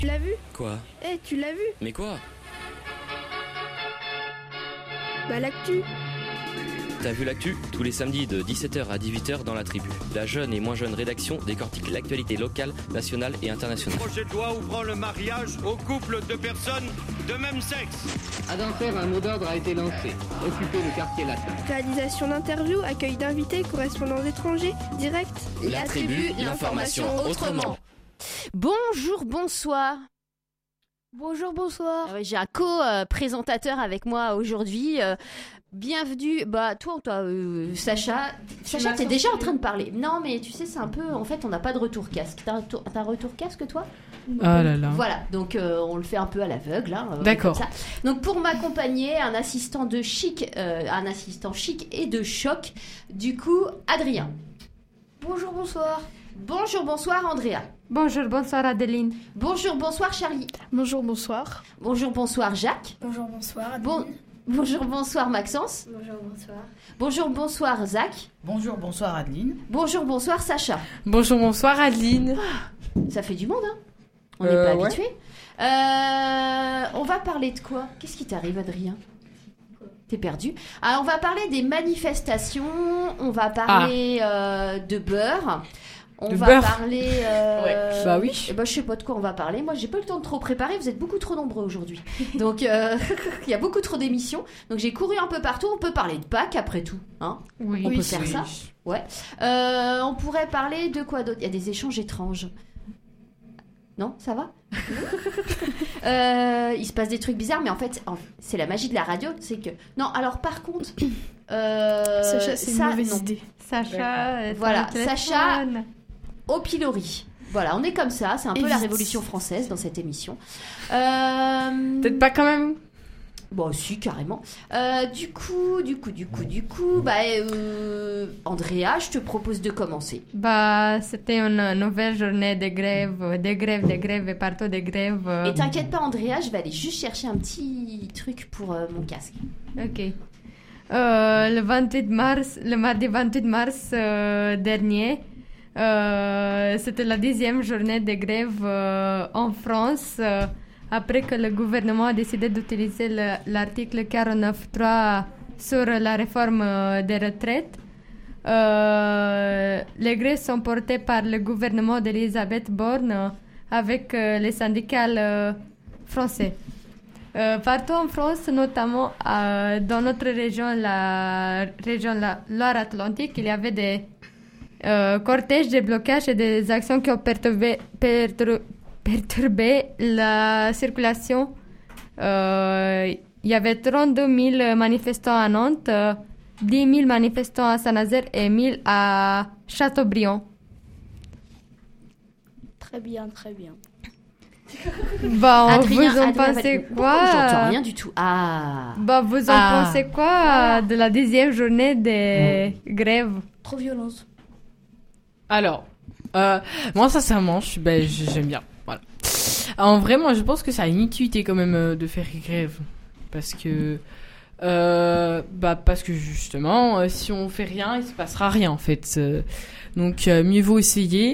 Tu l'as vu ? Quoi ? Tu l'as vu ? Mais quoi ? Bah l'actu. T'as vu l'actu ? Tous les samedis de 17h à 18h dans la tribu. La jeune et moins jeune rédaction décortique l'actualité locale, nationale et internationale. Le projet de loi ouvrant le mariage aux couples de personnes de même sexe. À Dunfer, un mot d'ordre a été lancé. Occuper le quartier latin. Réalisation d'interviews, accueil d'invités, correspondants étrangers, direct. La tribu, l'information autrement. Bonjour, bonsoir. Bonjour, bonsoir. J'ai un co-présentateur avec moi aujourd'hui. Bienvenue. Bah, toi, Sacha. Sacha, t'es déjà en train de parler. Non, mais tu sais, c'est un peu. En fait, on n'a pas de retour casque. T'as un retour casque, toi ? Ah là là. Voilà, donc on le fait un peu à l'aveugle. D'accord. Comme ça. Donc, pour m'accompagner, un assistant chic et de choc. Du coup, Adrien. Bonjour, bonsoir. Bonjour, bonsoir, Andrea. Bonjour, bonsoir Adeline. Bonjour, bonsoir, Charlie. Bonjour, bonsoir. Bonjour, bonsoir, Jacques. Bonjour, bonsoir. Bonjour, bonsoir, Maxence. Bonjour, bonsoir. Bonjour, bonsoir, Zach. Bonjour, bonsoir Adeline. Bonjour, bonsoir, Sacha. Bonjour, bonsoir Adeline. Ça fait du monde, hein ? On n'est pas ouais. habitué. On va parler de quoi ? Qu'est-ce qui t'arrive, Adrien ? T'es perdu. Alors, on va parler des manifestations. On va parler de beurre. On va parler. Ouais. Bah oui. Je sais pas de quoi on va parler. Moi, j'ai pas eu le temps de trop préparer. Vous êtes beaucoup trop nombreux aujourd'hui. Donc, il y a beaucoup trop d'émissions. Donc, j'ai couru un peu partout. On peut parler de Pâques après tout. Hein ? Oui. On peut faire ça. Ouais. On pourrait parler de quoi d'autre ? Il y a des échanges étranges. Non, ça va ? Il se passe des trucs bizarres, mais en fait, c'est la magie de la radio. C'est que. Non, alors par contre. Sacha, c'est une mauvaise idée. Sacha, voilà, Sacha au pilori. Voilà, on est comme ça. C'est un peu la Révolution française dans cette émission. Peut-être pas quand même. Bon, si, carrément. Du coup, Andrea, je te propose de commencer. Bah, c'était une nouvelle journée de grève et partout des grèves. Et t'inquiète pas, Andrea, je vais aller juste chercher un petit truc pour mon casque. Ok. Le mardi 28 mars dernier, c'était la 10e journée de grève en France. Après que le gouvernement a décidé d'utiliser l'article 49.3 sur la réforme des retraites, les grèves sont portées par le gouvernement d'Elisabeth Borne avec les syndicats français. Partout en France, notamment dans notre région, la Loire-Atlantique, il y avait des cortèges, des blocages et des actions qui ont perturbé la circulation. Il y avait 32 000 manifestants à Nantes, 10 000 manifestants à Saint-Nazaire et 1 000 à Châteaubriand. Très bien, très bien. Bah, Adrien, vous en pensez quoi ? J'entends rien du tout. Ah. Bah, vous en pensez quoi de la 10e journée des grèves ? Trop violence. Alors, moi sincèrement, j'aime bien. Voilà. En vrai, moi je pense que c'est une utilité quand même de faire grève. Parce que justement, si on fait rien, il se passera rien en fait. Donc mieux vaut essayer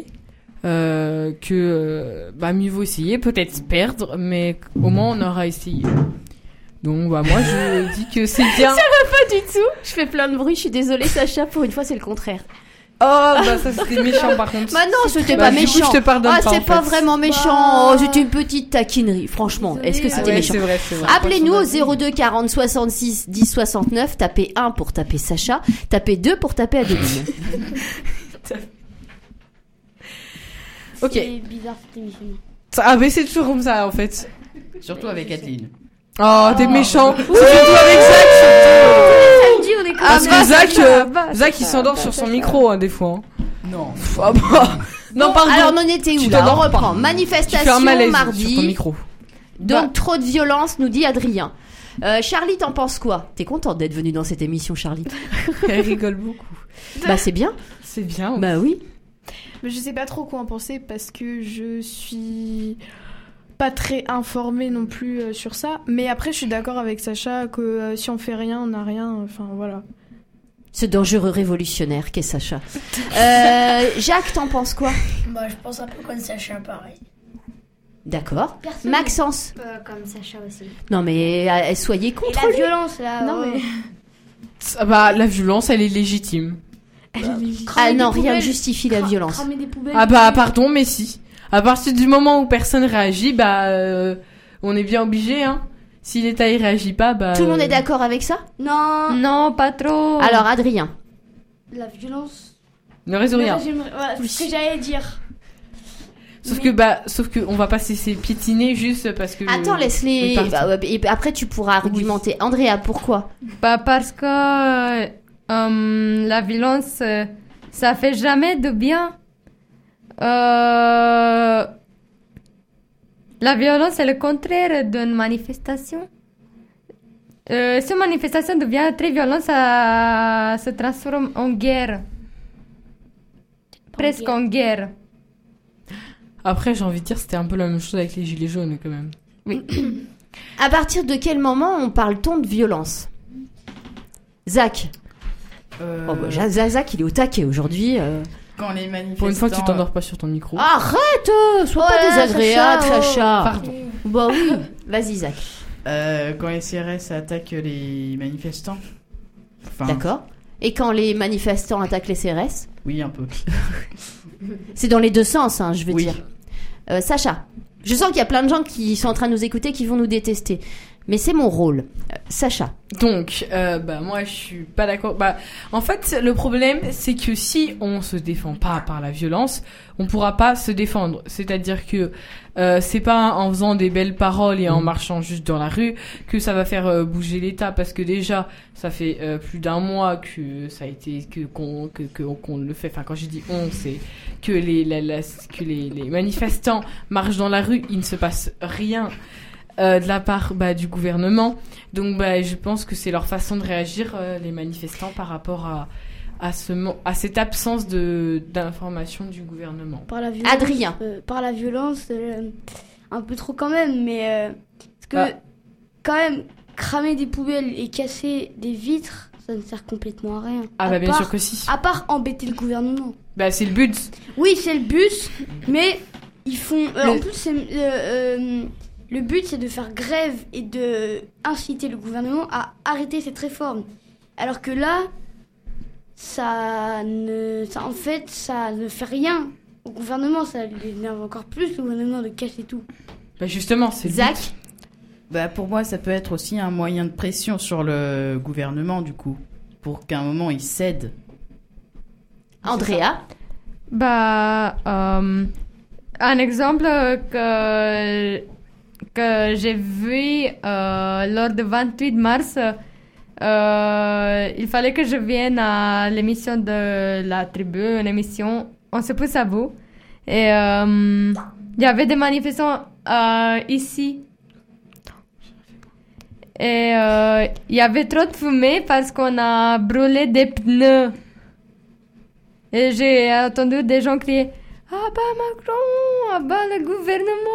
mieux vaut essayer, peut-être perdre, mais au moins on aura essayé. Donc moi je dis que c'est bien. Ça va pas du tout. Je fais plein de bruit, je suis désolée Sacha, pour une fois c'est le contraire. Oh bah ça c'était méchant par contre. Bah non, c'était pas méchant. Coup, je te pardonne pas, c'est pas vraiment méchant. C'était une petite taquinerie. Franchement, Désolée, est-ce que c'était méchant ? C'est vrai. Appelez-nous au 02 40 66 10 69. Tapez 1 pour taper Sacha. Tapez 2 pour taper Adeline. Ok. C'est bizarre cette émission. Mais c'est toujours comme ça en fait. Surtout avec Adeline. Oh, t'es méchant. C'est surtout avec Zach. Samedi, on est comme Parce que bah, Zach il s'endort sur son micro des fois. Non. Non, pardon. Alors, on en était où Tu là ? On t'endors reprend. pas. Tu fais un Manifestation malaise sur ton mardi. micro. Donc, trop de violence, nous dit Adrien. Charlie, t'en penses quoi ? T'es contente d'être venue dans cette émission, Charlie ? Elle rigole beaucoup. Bah, c'est bien. C'est bien. Bah oui. Mais je sais pas trop quoi en penser parce que je suis pas très informée non plus sur ça. Mais après, je suis d'accord avec Sacha que si on fait rien, on n'a rien. Enfin, voilà. Ce dangereux révolutionnaire qu'est Sacha. Jacques, t'en penses quoi ? Bah, je pense un peu comme Sacha, pareil. D'accord. Personne Maxence. comme Sacha aussi. Non mais soyez Et contre la lui. violence là. Non, mais- Bah, la violence, elle est légitime. Ah non, rien ne justifie la violence. Cramer des poubelles. Ah bah, pardon, mais si. À partir du moment où personne réagit, bah, on est bien obligé, hein. Si l'État il réagit pas, bah. Tout le monde est d'accord avec ça? Non. Non, pas trop. Alors Adrien. La violence. Ne résout rien. Voilà, c'est ce que j'allais dire. Sauf que on va pas se laisser piétiner juste parce que. Attends, laisse-les. Oui, pardon. Bah, ouais, et après tu pourras argumenter. Andrea, pourquoi? Bah, parce que la violence, ça fait jamais de bien. La violence est le contraire d'une manifestation. Si une manifestation devient très violente, ça se transforme en guerre. Presque en guerre. Après, j'ai envie de dire, c'était un peu la même chose avec les gilets jaunes, quand même. Oui. À partir de quel moment on parle-t-on de violence? Zach. Oh, bah, Zach, il est au taquet aujourd'hui. Quand les manifestants... Pour une fois que tu t'endors pas sur ton micro. Arrête, sois Oh pas là là, désagréable, Sacha, Sacha. Pardon. Bah oui, vas-y Zach. Quand les CRS attaquent les manifestants. Enfin, D'accord. Et quand les manifestants attaquent les CRS? Oui, un peu. C'est dans les deux sens, hein, je veux Oui. dire. Sacha, je sens qu'il y a plein de gens qui sont en train de nous écouter, qui vont nous détester. Mais c'est mon rôle. Sacha. Donc, bah, moi, je suis pas d'accord. Bah, en fait, le problème, c'est que si on se défend pas par la violence, on pourra pas se défendre. C'est-à-dire que c'est pas en faisant des belles paroles et en marchant juste dans la rue que ça va faire bouger l'État, parce que déjà, ça fait plus d'un mois que ça a été qu'on le fait. Enfin, quand je dis on, c'est que les manifestants marchent dans la rue, il ne se passe rien. De la part du gouvernement. Donc je pense que c'est leur façon de réagir, les manifestants, par rapport à cette absence d'information du gouvernement. Par la violence. Adrien. Par la violence, un peu trop quand même, mais parce que quand même cramer des poubelles et casser des vitres, ça ne sert complètement à rien. Ah bah bien sûr que si. À part embêter le gouvernement. Bah c'est le but. Oui, c'est le but, mais ils font. En plus, c'est le but, c'est de faire grève et de inciter le gouvernement à arrêter cette réforme. Alors que là, ça ne fait rien au gouvernement. Ça l'énerve encore plus, le gouvernement, de casser tout. Bah justement, c'est le Zach. but. Bah, pour moi, ça peut être aussi un moyen de pression sur le gouvernement, du coup. Pour qu'à un moment, il cède. Andrea. Bah, un exemple que j'ai vu lors du 28 mars, il fallait que je vienne à l'émission de la tribu, une émission On se pousse à bout. Et il y avait des manifestants ici. Et il y avait trop de fumée parce qu'on a brûlé des pneus. Et j'ai entendu des gens crier « Ah bah Macron, ah bah le gouvernement !»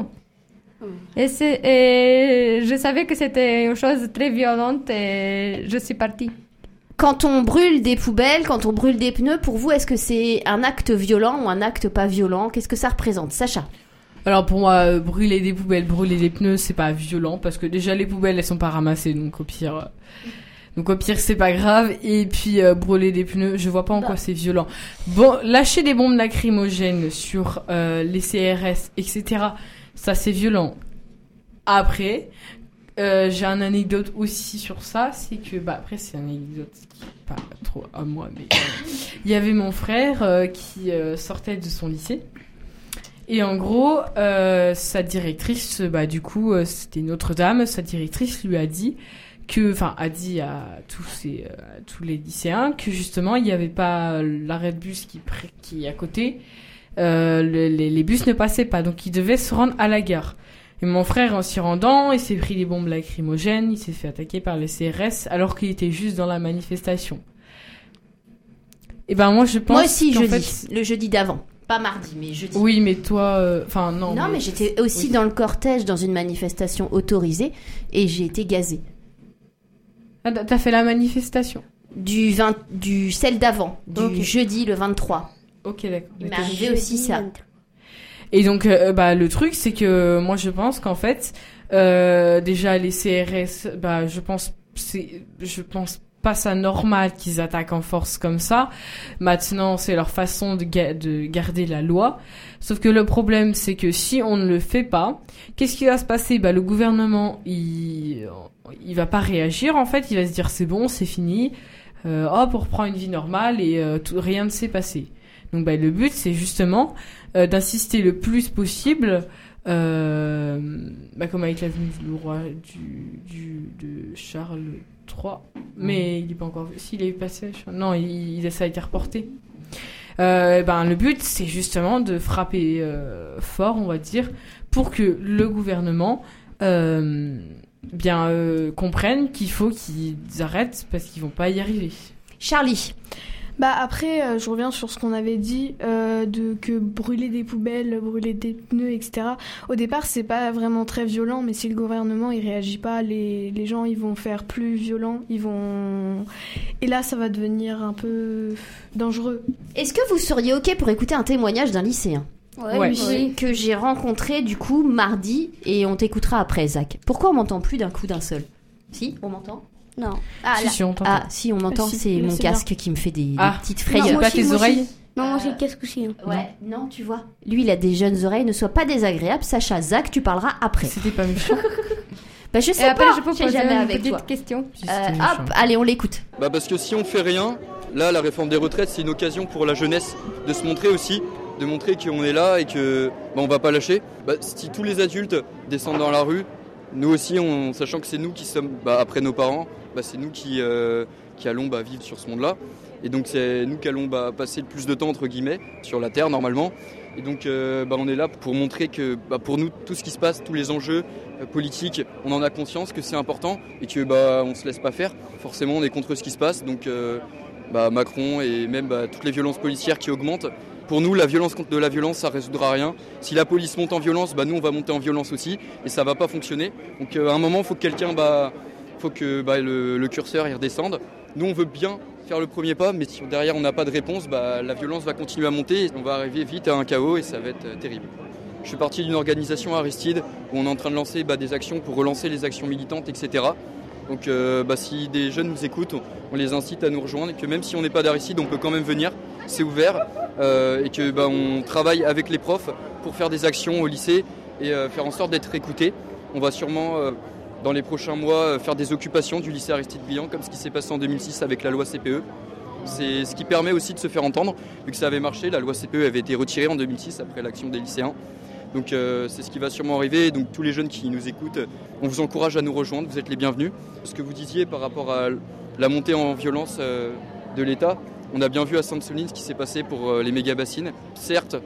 Et je savais que c'était une chose très violente et je suis partie. Quand on brûle des poubelles, quand on brûle des pneus, pour vous, est-ce que c'est un acte violent ou un acte pas violent? Qu'est-ce que ça représente? Sacha. Alors pour moi, brûler des poubelles, brûler des pneus, c'est pas violent, parce que déjà les poubelles, elles sont pas ramassées, donc au pire c'est pas grave. Et puis brûler des pneus, je vois pas en quoi c'est violent. Bon, lâcher des bombes lacrymogènes sur les CRS, etc., ça c'est violent. Après, j'ai une anecdote aussi sur ça, c'est que après c'est une anecdote qui est pas trop à moi, mais il y avait mon frère qui sortait de son lycée. Et en gros, sa directrice, du coup, c'était une autre dame, sa directrice lui a dit a dit à tous les lycéens que justement, il n'y avait pas l'arrêt de bus qui est à côté, les bus ne passaient pas, donc ils devaient se rendre à la gare. Et mon frère, en s'y rendant, il s'est pris des bombes lacrymogènes, il s'est fait attaquer par les CRS, alors qu'il était juste dans la manifestation. Et moi, je pense moi aussi, jeudi, le jeudi d'avant. Pas mardi, mais jeudi. Oui, mais toi... non. Non, mais j'étais aussi dans le cortège, dans une manifestation autorisée, et j'ai été gazée. Ah, t'as fait la manifestation? Celle d'avant, du jeudi, le 23. Ok, d'accord. Il m'est arrivé aussi ça. Et donc, le truc, c'est que moi, je pense qu'en fait, déjà, les CRS, je pense pas ça normal qu'ils attaquent en force comme ça. Maintenant, c'est leur façon de garder la loi. Sauf que le problème, c'est que si on ne le fait pas, qu'est-ce qui va se passer? Le gouvernement, il va pas réagir, en fait. Il va se dire, c'est bon, c'est fini. On reprend une vie normale et rien ne s'est passé. Donc, le but, c'est justement d'insister le plus possible, comme avec la venue du roi de Charles III, mais il est pas encore... S'il est passé... Non, ça a été reporté. Le but, c'est justement de frapper fort, on va dire, pour que le gouvernement comprenne qu'il faut qu'ils arrêtent parce qu'ils vont pas y arriver. Charlie. Après, je reviens sur ce qu'on avait dit, que brûler des poubelles, brûler des pneus, etc. Au départ, c'est pas vraiment très violent, mais si le gouvernement il réagit pas, les gens ils vont faire plus violent, et là ça va devenir un peu dangereux. Est-ce que vous seriez ok pour écouter un témoignage d'un lycéen? Ouais. Que j'ai rencontré du coup mardi, et on t'écoutera après, Zach. Pourquoi on m'entend plus d'un coup d'un seul? Si, on m'entend? Non. Si, on t'entend. Si, on m'entend, c'est mon casque qui me fait des petites Non, frayeurs. moi Pas tes oreilles? Non, moi j'ai le casque aussi. Ouais, non, tu vois. Lui, il a des jeunes oreilles, ne sois pas désagréable. Sacha, Zach, tu parleras après. C'était pas méchant. Je sais et après, pas, je peux sais poser jamais une avec petite toi. question. Allez, on l'écoute. Parce que si on fait rien, là, la réforme des retraites, c'est une occasion pour la jeunesse de se montrer aussi, de montrer qu'on est là et que on va pas lâcher. Si tous les adultes descendent dans la rue, nous aussi, sachant que c'est nous qui sommes après nos parents, c'est nous qui allons vivre sur ce monde-là. Et donc c'est nous qui allons passer le plus de temps entre guillemets sur la terre normalement. Et donc on est là pour montrer que pour nous tout ce qui se passe, tous les enjeux politiques, on en a conscience que c'est important et que on se laisse pas faire. Forcément on est contre ce qui se passe. Donc Macron et même toutes les violences policières qui augmentent. Pour nous, la violence contre de la violence, ça résoudra rien. Si la police monte en violence, nous on va monter en violence aussi et ça va pas fonctionner. Donc à un moment, faut que quelqu'un, faut que le curseur il redescende. Nous on veut bien faire le premier pas, mais si derrière on n'a pas de réponse, la violence va continuer à monter. Et on va arriver vite à un chaos et ça va être terrible. Je suis parti d'une organisation Aristide où on est en train de lancer des actions pour relancer les actions militantes, etc. Donc si des jeunes nous écoutent, on les incite à nous rejoindre et que même si on n'est pas d'Aristide, on peut quand même venir, c'est ouvert et que on travaille avec les profs pour faire des actions au lycée et faire en sorte d'être écoutés. On va sûrement dans les prochains mois faire des occupations du lycée Aristide Briand comme ce qui s'est passé en 2006 avec la loi CPE. C'est ce qui permet aussi de se faire entendre, vu que ça avait marché, la loi CPE avait été retirée en 2006 après l'action des lycéens. Donc c'est ce qui va sûrement arriver. Donc tous les jeunes qui nous écoutent, on vous encourage à nous rejoindre, vous êtes les bienvenus. Ce que vous disiez par rapport à la montée en violence de l'État, on a bien vu à Sainte-Soline ce qui s'est passé pour les méga-bassines. Certes,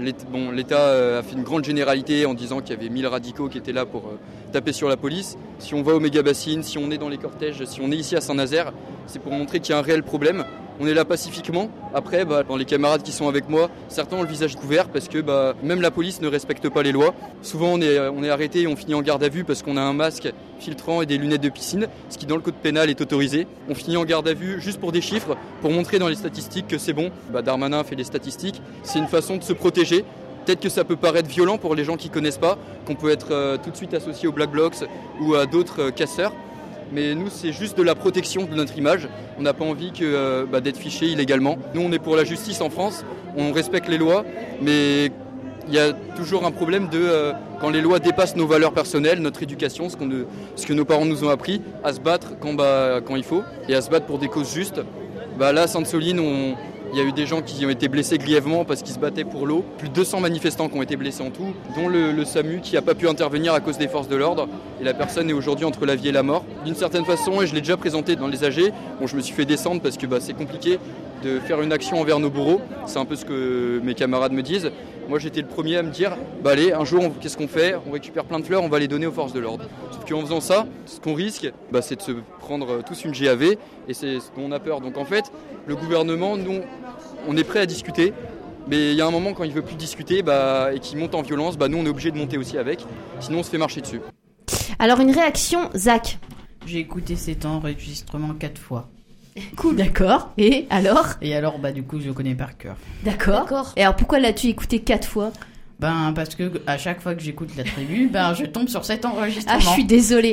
l'État a fait une grande généralité en disant qu'il y avait 1000 radicaux qui étaient là pour taper sur la police. Si on va aux méga-bassines, si on est dans les cortèges, si on est ici à Saint-Nazaire, c'est pour montrer qu'il y a un réel problème. On est là pacifiquement. Après, les camarades qui sont avec moi, certains ont le visage couvert parce que même la police ne respecte pas les lois. Souvent, on est arrêté et on finit en garde à vue parce qu'on a un masque filtrant et des lunettes de piscine, ce qui dans le code pénal est autorisé. On finit en garde à vue juste pour des chiffres, pour montrer dans les statistiques que c'est bon. Darmanin fait les statistiques. C'est une façon de se protéger. Peut-être que ça peut paraître violent pour les gens qui ne connaissent pas, qu'on peut être tout de suite associé aux Black Blocs ou à d'autres casseurs. Mais nous, c'est juste de la protection de notre image. On n'a pas envie d'être fiché illégalement. Nous, on est pour la justice en France, on respecte les lois, mais il y a toujours un problème quand les lois dépassent nos valeurs personnelles, notre éducation, ce que nos parents nous ont appris, à se battre quand il faut, et à se battre pour des causes justes. Là, à Sainte-Soline, il y a eu des gens qui ont été blessés grièvement parce qu'ils se battaient pour l'eau. Plus de 200 manifestants qui ont été blessés en tout, dont le SAMU qui n'a pas pu intervenir à cause des forces de l'ordre. Et la personne est aujourd'hui entre la vie et la mort. D'une certaine façon, et je l'ai déjà présenté dans les AG, je me suis fait descendre parce que c'est compliqué de faire une action envers nos bourreaux. C'est un peu ce que mes camarades me disent. Moi, j'étais le premier à me dire, allez, un jour, qu'est-ce qu'on fait? On récupère plein de fleurs, on va les donner aux forces de l'ordre. Sauf qu'en faisant ça, ce qu'on risque, c'est de se prendre tous une GAV, et c'est ce dont on a peur. Donc en fait, le gouvernement, nous, on est prêt à discuter, mais il y a un moment quand il veut plus discuter et qu'il monte en violence, nous on est obligé de monter aussi avec, sinon on se fait marcher dessus. Alors une réaction, Zach? J'ai écouté cet enregistrement 4 fois. Cool. D'accord. Et alors, du coup, je le connais par cœur. D'accord. Et alors, pourquoi l'as-tu écouté 4 fois? Ben, parce que à chaque fois que j'écoute la tribu, ben, je tombe sur cet enregistrement. Ah, je suis désolée.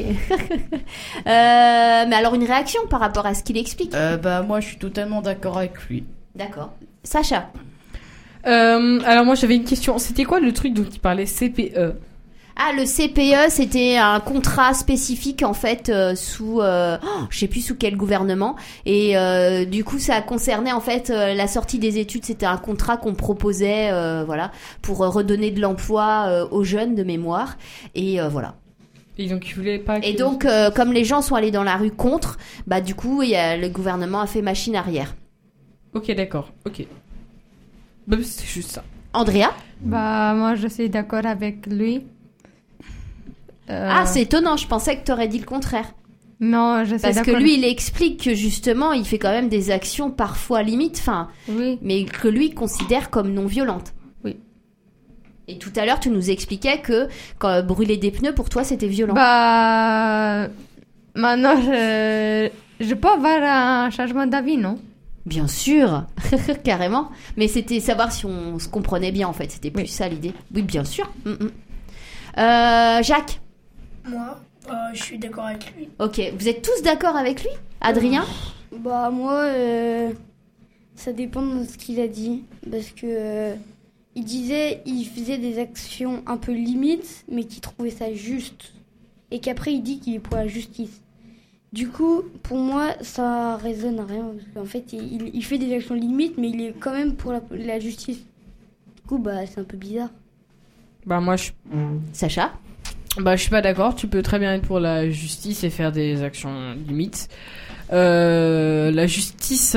Mais alors, une réaction par rapport à ce qu'il explique? Bah, moi, je suis totalement d'accord avec lui. D'accord. Sacha? Alors, moi, j'avais une question. C'était quoi le truc dont il parlait, CPE? Ah, le CPE, c'était un contrat spécifique en fait sous, je sais plus sous quel gouvernement. Et du coup, ça concernait en fait la sortie des études. C'était un contrat qu'on proposait, voilà, pour redonner de l'emploi aux jeunes de mémoire. Et voilà. Et donc, ils voulaient pas. Et donc, comme les gens sont allés dans la rue contre, bah du coup, le gouvernement a fait machine arrière. Ok, d'accord. Ok. Bah, c'est juste ça. Andrea? Bah, moi, je suis d'accord avec lui. Ah, c'est étonnant, je pensais que tu aurais dit le contraire. Non, je sais. Parce que lui, il explique que justement, il fait quand même des actions parfois limites, oui. Mais que lui considère comme non violentes. Oui. Et tout à l'heure, tu nous expliquais que quand brûler des pneus, pour toi, c'était violent. Bah, maintenant, je peux avoir un changement d'avis, non? Bien sûr, carrément. Mais c'était savoir si on se comprenait bien, en fait. C'était plus ça l'idée. Oui, bien sûr. Jacques? Moi, je suis d'accord avec lui. Ok, vous êtes tous d'accord avec lui? Adrien? Bah moi, ça dépend de ce qu'il a dit. Parce que il faisait des actions un peu limites, mais qu'il trouvait ça juste. Et qu'après il dit qu'il est pour la justice. Du coup, pour moi, ça résonne à rien. Parce qu'en fait, il fait des actions limites, mais il est quand même pour la justice. Du coup, bah c'est un peu bizarre. Bah moi, Sacha? Bah, je suis pas d'accord. Tu peux très bien être pour la justice et faire des actions limites. La justice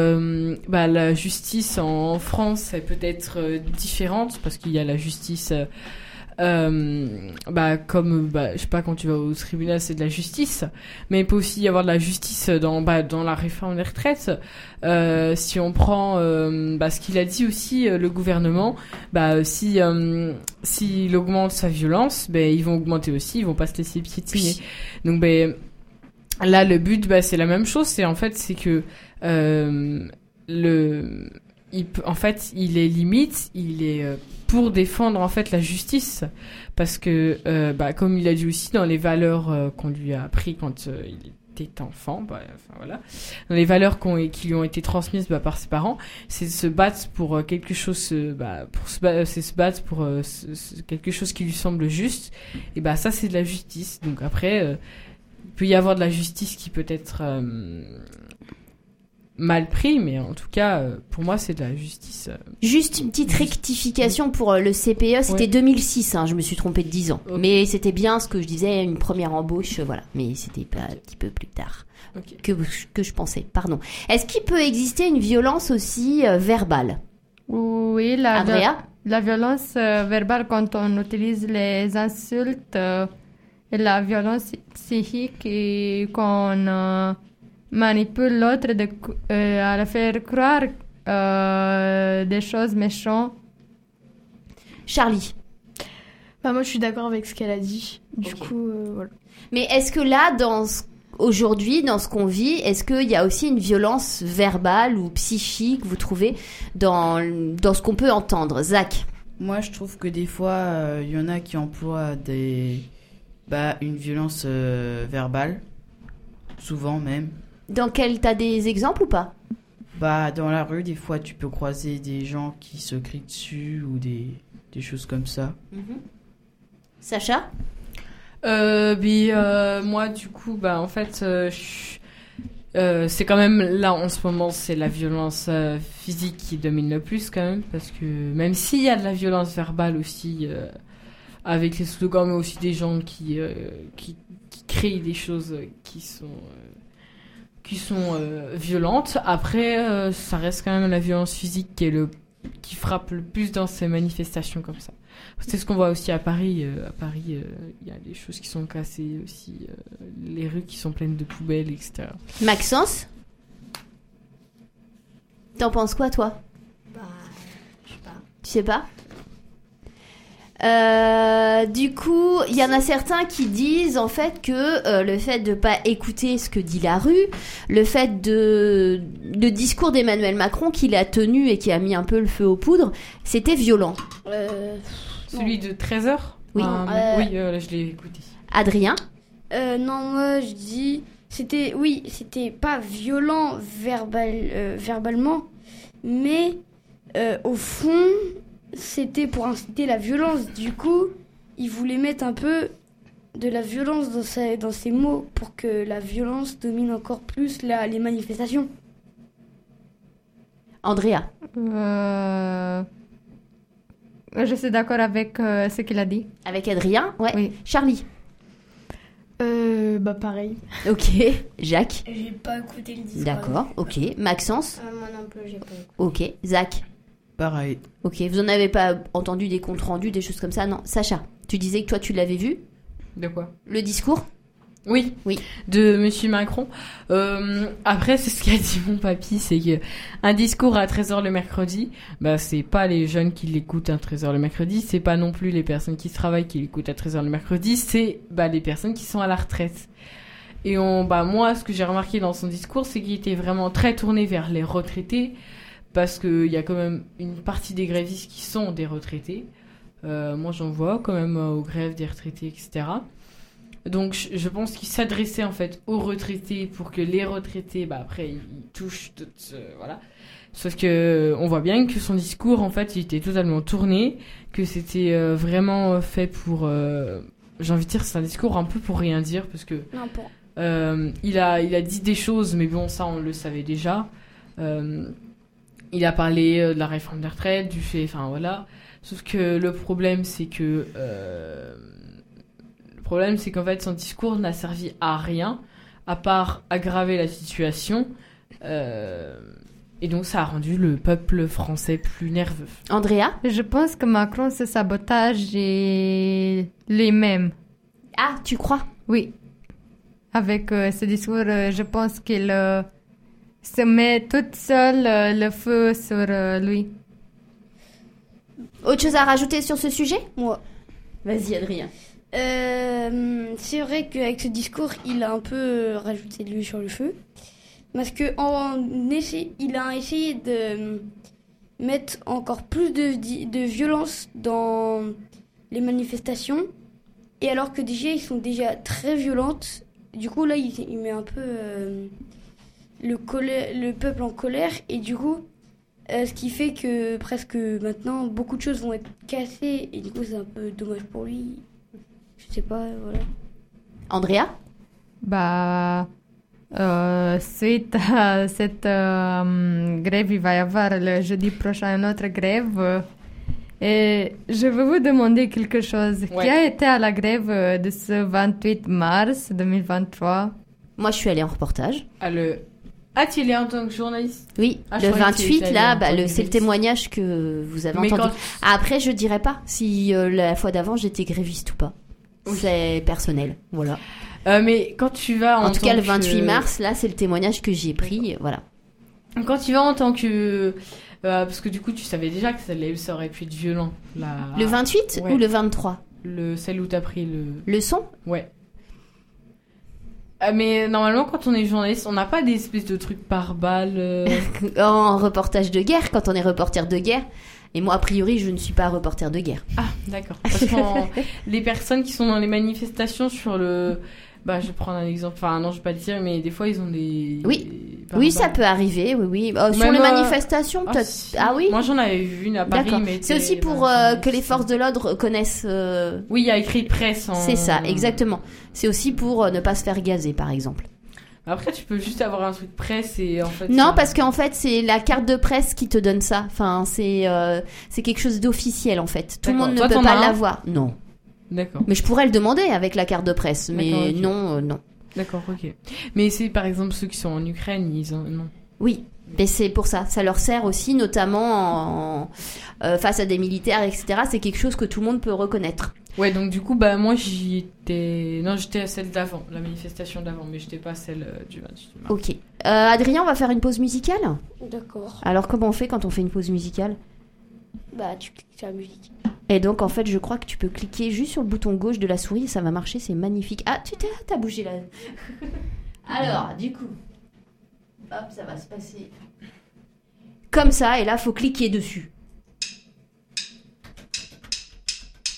en France, elle peut être différente parce qu'il y a la justice, je sais pas, quand tu vas au tribunal, c'est de la justice, mais il peut aussi y avoir de la justice dans la réforme des retraites. Si on prend ce qu'il a dit aussi, le gouvernement, s'il augmente sa violence, ils vont augmenter aussi, ils vont pas se laisser piétiner. Donc là, le but, c'est la même chose. C'est que il est limite, il est pour défendre en fait la justice, parce que comme il a dit aussi, dans les valeurs qu'on lui a appris quand il était enfant, voilà, dans les valeurs qui lui ont été transmises par ses parents, c'est de se battre pour quelque chose, c'est se battre pour quelque chose qui lui semble juste. Et ça, c'est de la justice. Donc après, il peut y avoir de la justice qui peut être mal pris, mais en tout cas, pour moi, c'est de la justice. Juste une petite rectification pour le CPE, c'était 2006, je me suis trompée de 10 ans. Okay. Mais c'était bien ce que je disais, une première embauche, voilà. Mais c'était pas un petit peu plus tard que je pensais, pardon. Est-ce qu'il peut exister une violence aussi verbale? Oui, la violence verbale quand on utilise les insultes, et la violence psychique et qu'on manipule l'autre à le faire croire des choses méchantes. Charlie? Moi, je suis d'accord avec ce qu'elle a dit. Du coup, voilà. Mais est-ce que là, aujourd'hui, dans ce qu'on vit, est-ce qu'il y a aussi une violence verbale ou psychique, vous trouvez, dans ce qu'on peut entendre? Zach? Moi, je trouve que des fois, il y en a qui emploient une violence verbale, souvent même. T'as des exemples ou pas? Dans la rue, des fois, tu peux croiser des gens qui se crient dessus ou des choses comme ça. Sacha? Moi, du coup, en fait, c'est quand même, là, en ce moment, c'est la violence physique qui domine le plus, quand même, parce que même s'il y a de la violence verbale aussi, avec les slogans, mais aussi des gens qui créent des choses qui sont violentes. Après, ça reste quand même la violence physique qui frappe le plus dans ces manifestations comme ça. C'est ce qu'on voit aussi à Paris. À Paris, il y a des choses qui sont cassées aussi, les rues qui sont pleines de poubelles, etc. Maxence? T'en penses quoi, toi? Je sais pas. Tu sais pas? Du coup, il y en a certains qui disent en fait que le fait de pas écouter ce que dit la rue, le fait le discours d'Emmanuel Macron qu'il a tenu et qui a mis un peu le feu aux poudres, c'était violent. Celui de 13h? Oui. Oui, je l'ai écouté. Adrien? Non, moi je dis c'était pas violent verbalement, mais au fond c'était pour inciter la violence. Du coup, il voulait mettre un peu de la violence dans ses mots pour que la violence domine encore plus les manifestations. Andrea? Je suis d'accord avec ce qu'il a dit. Avec Adrien? Ouais. Oui. Charlie? Pareil. Ok. Jacques? J'ai pas écouté le discours. D'accord, ok. Maxence? Moi non plus, j'ai pas écouté. Ok. Zach? Pareil. Ok, vous en avez pas entendu des comptes rendus, des choses comme ça? Non. Sacha, tu disais que toi tu l'avais vu? De quoi? Le discours? Oui, de Monsieur Macron. Après, c'est ce qu'a dit mon papy, c'est que un discours à 13h le mercredi, c'est pas les jeunes qui l'écoutent à 13h le mercredi, c'est pas non plus les personnes qui travaillent qui l'écoutent à 13h le mercredi, c'est les personnes qui sont à la retraite. Et moi, ce que j'ai remarqué dans son discours, c'est qu'il était vraiment très tourné vers les retraités, parce qu'il y a quand même une partie des grévistes qui sont des retraités. Moi, j'en vois quand même aux grèves des retraités, etc. Donc, je pense qu'il s'adressait en fait aux retraités pour que les retraités, après, ils touchent voilà. Sauf que on voit bien que son discours, en fait, il était totalement tourné, que c'était vraiment fait pour, j'ai envie de dire, c'est un discours un peu pour rien dire, parce que il a dit des choses, mais bon, ça, on le savait déjà. Il a parlé de la réforme des retraites, du fait, enfin voilà. Sauf que le problème, c'est que qu'en fait, son discours n'a servi à rien, à part aggraver la situation. Et donc, ça a rendu le peuple français plus nerveux. Andrea? Je pense que Macron, ce sabotage est les mêmes. Ah, tu crois? Oui. Avec ce discours, je pense qu'il se met toute seule le feu sur lui. Autre chose à rajouter sur ce sujet? Moi. Vas-y, Adrien. C'est vrai qu'avec ce discours, il a un peu rajouté de l'huile sur le feu. Parce qu'il a essayé de mettre encore plus de violence dans les manifestations. Et alors que déjà, ils sont déjà très violentes. Du coup, là, il met un peu le peuple en colère. Et du coup, ce qui fait que presque maintenant, beaucoup de choses vont être cassées. Et du coup, c'est un peu dommage pour lui. Je sais pas, voilà. Andrea? Suite à cette grève, il va y avoir le jeudi prochain une autre grève. Et je veux vous demander quelque chose. Ouais. Qui a été à la grève de ce 28 mars 2023? Moi, je suis allée en reportage. Ah, tu es allée en tant que journaliste? Oui, le 28, là, c'est le témoignage que vous avez entendu. Après, je dirais pas si la fois d'avant, j'étais gréviste ou pas. Oui. C'est personnel, voilà. Mais quand tu vas en tout cas, le 28 mars, là, c'est le témoignage que j'ai pris, voilà. Quand tu vas en tant que... parce que du coup, tu savais déjà que ça aurait pu être violent. Le 28 ou le 23? Celle où t'as pris le son? Ouais. Mais normalement, quand on est journaliste, on n'a pas des espèces de trucs par balle. En reportage de guerre, quand on est reporter de guerre. Et moi, a priori, je ne suis pas reporter de guerre. Ah, d'accord. Parce que les personnes qui sont dans les manifestations sur le... je vais prendre un exemple. Enfin, non, je vais pas le dire, mais des fois, ils ont des... Oui, ça peut arriver, oui. Sur les manifestations, peut-être... Si. Ah oui? Moi, j'en avais vu une à Paris, mais... C'est aussi pour que les forces de l'ordre connaissent... Oui, il y a écrit presse. C'est ça, exactement. C'est aussi pour ne pas se faire gazer, par exemple. Après, tu peux juste avoir un truc presse et en fait... Non, parce qu'en fait, c'est la carte de presse qui te donne ça. Enfin, c'est quelque chose d'officiel, en fait. Tout le monde ne peut pas l'avoir. Non. D'accord. Mais je pourrais le demander avec la carte de presse, mais okay. Non. D'accord, ok. Mais c'est par exemple ceux qui sont en Ukraine, non. Oui, mais c'est pour ça. Ça leur sert aussi, notamment face à des militaires, etc. C'est quelque chose que tout le monde peut reconnaître. Ouais, donc du coup, moi j'étais à celle d'avant, la manifestation d'avant, mais j'étais pas à celle du 28 mars. Ok. Adrien, on va faire une pause musicale? D'accord. Alors comment on fait quand on fait une pause musicale? Tu cliques sur la musique. Et donc, en fait, je crois que tu peux cliquer juste sur le bouton gauche de la souris et ça va marcher, c'est magnifique. Ah, t'as bougé là. Alors, du coup, hop, ça va se passer comme ça, et là, faut cliquer dessus.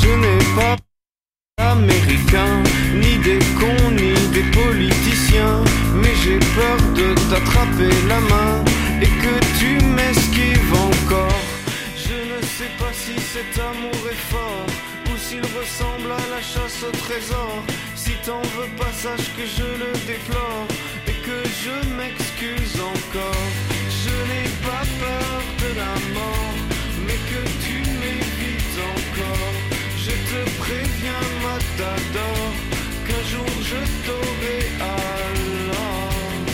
Je n'ai pas américain, ni des cons, ni des politiciens, mais j'ai peur de t'attraper la main et que tu m'esquives encore. Je ne sais pas si cet amour est fort ou s'il ressemble à la chasse au trésor. Si t'en veux pas, sache que je le déplore et que je m'excuse encore. Je n'ai pas peur de la mort, mais que tu m'évites encore. Je te préviens, Matador, qu'un jour je t'aurai alors.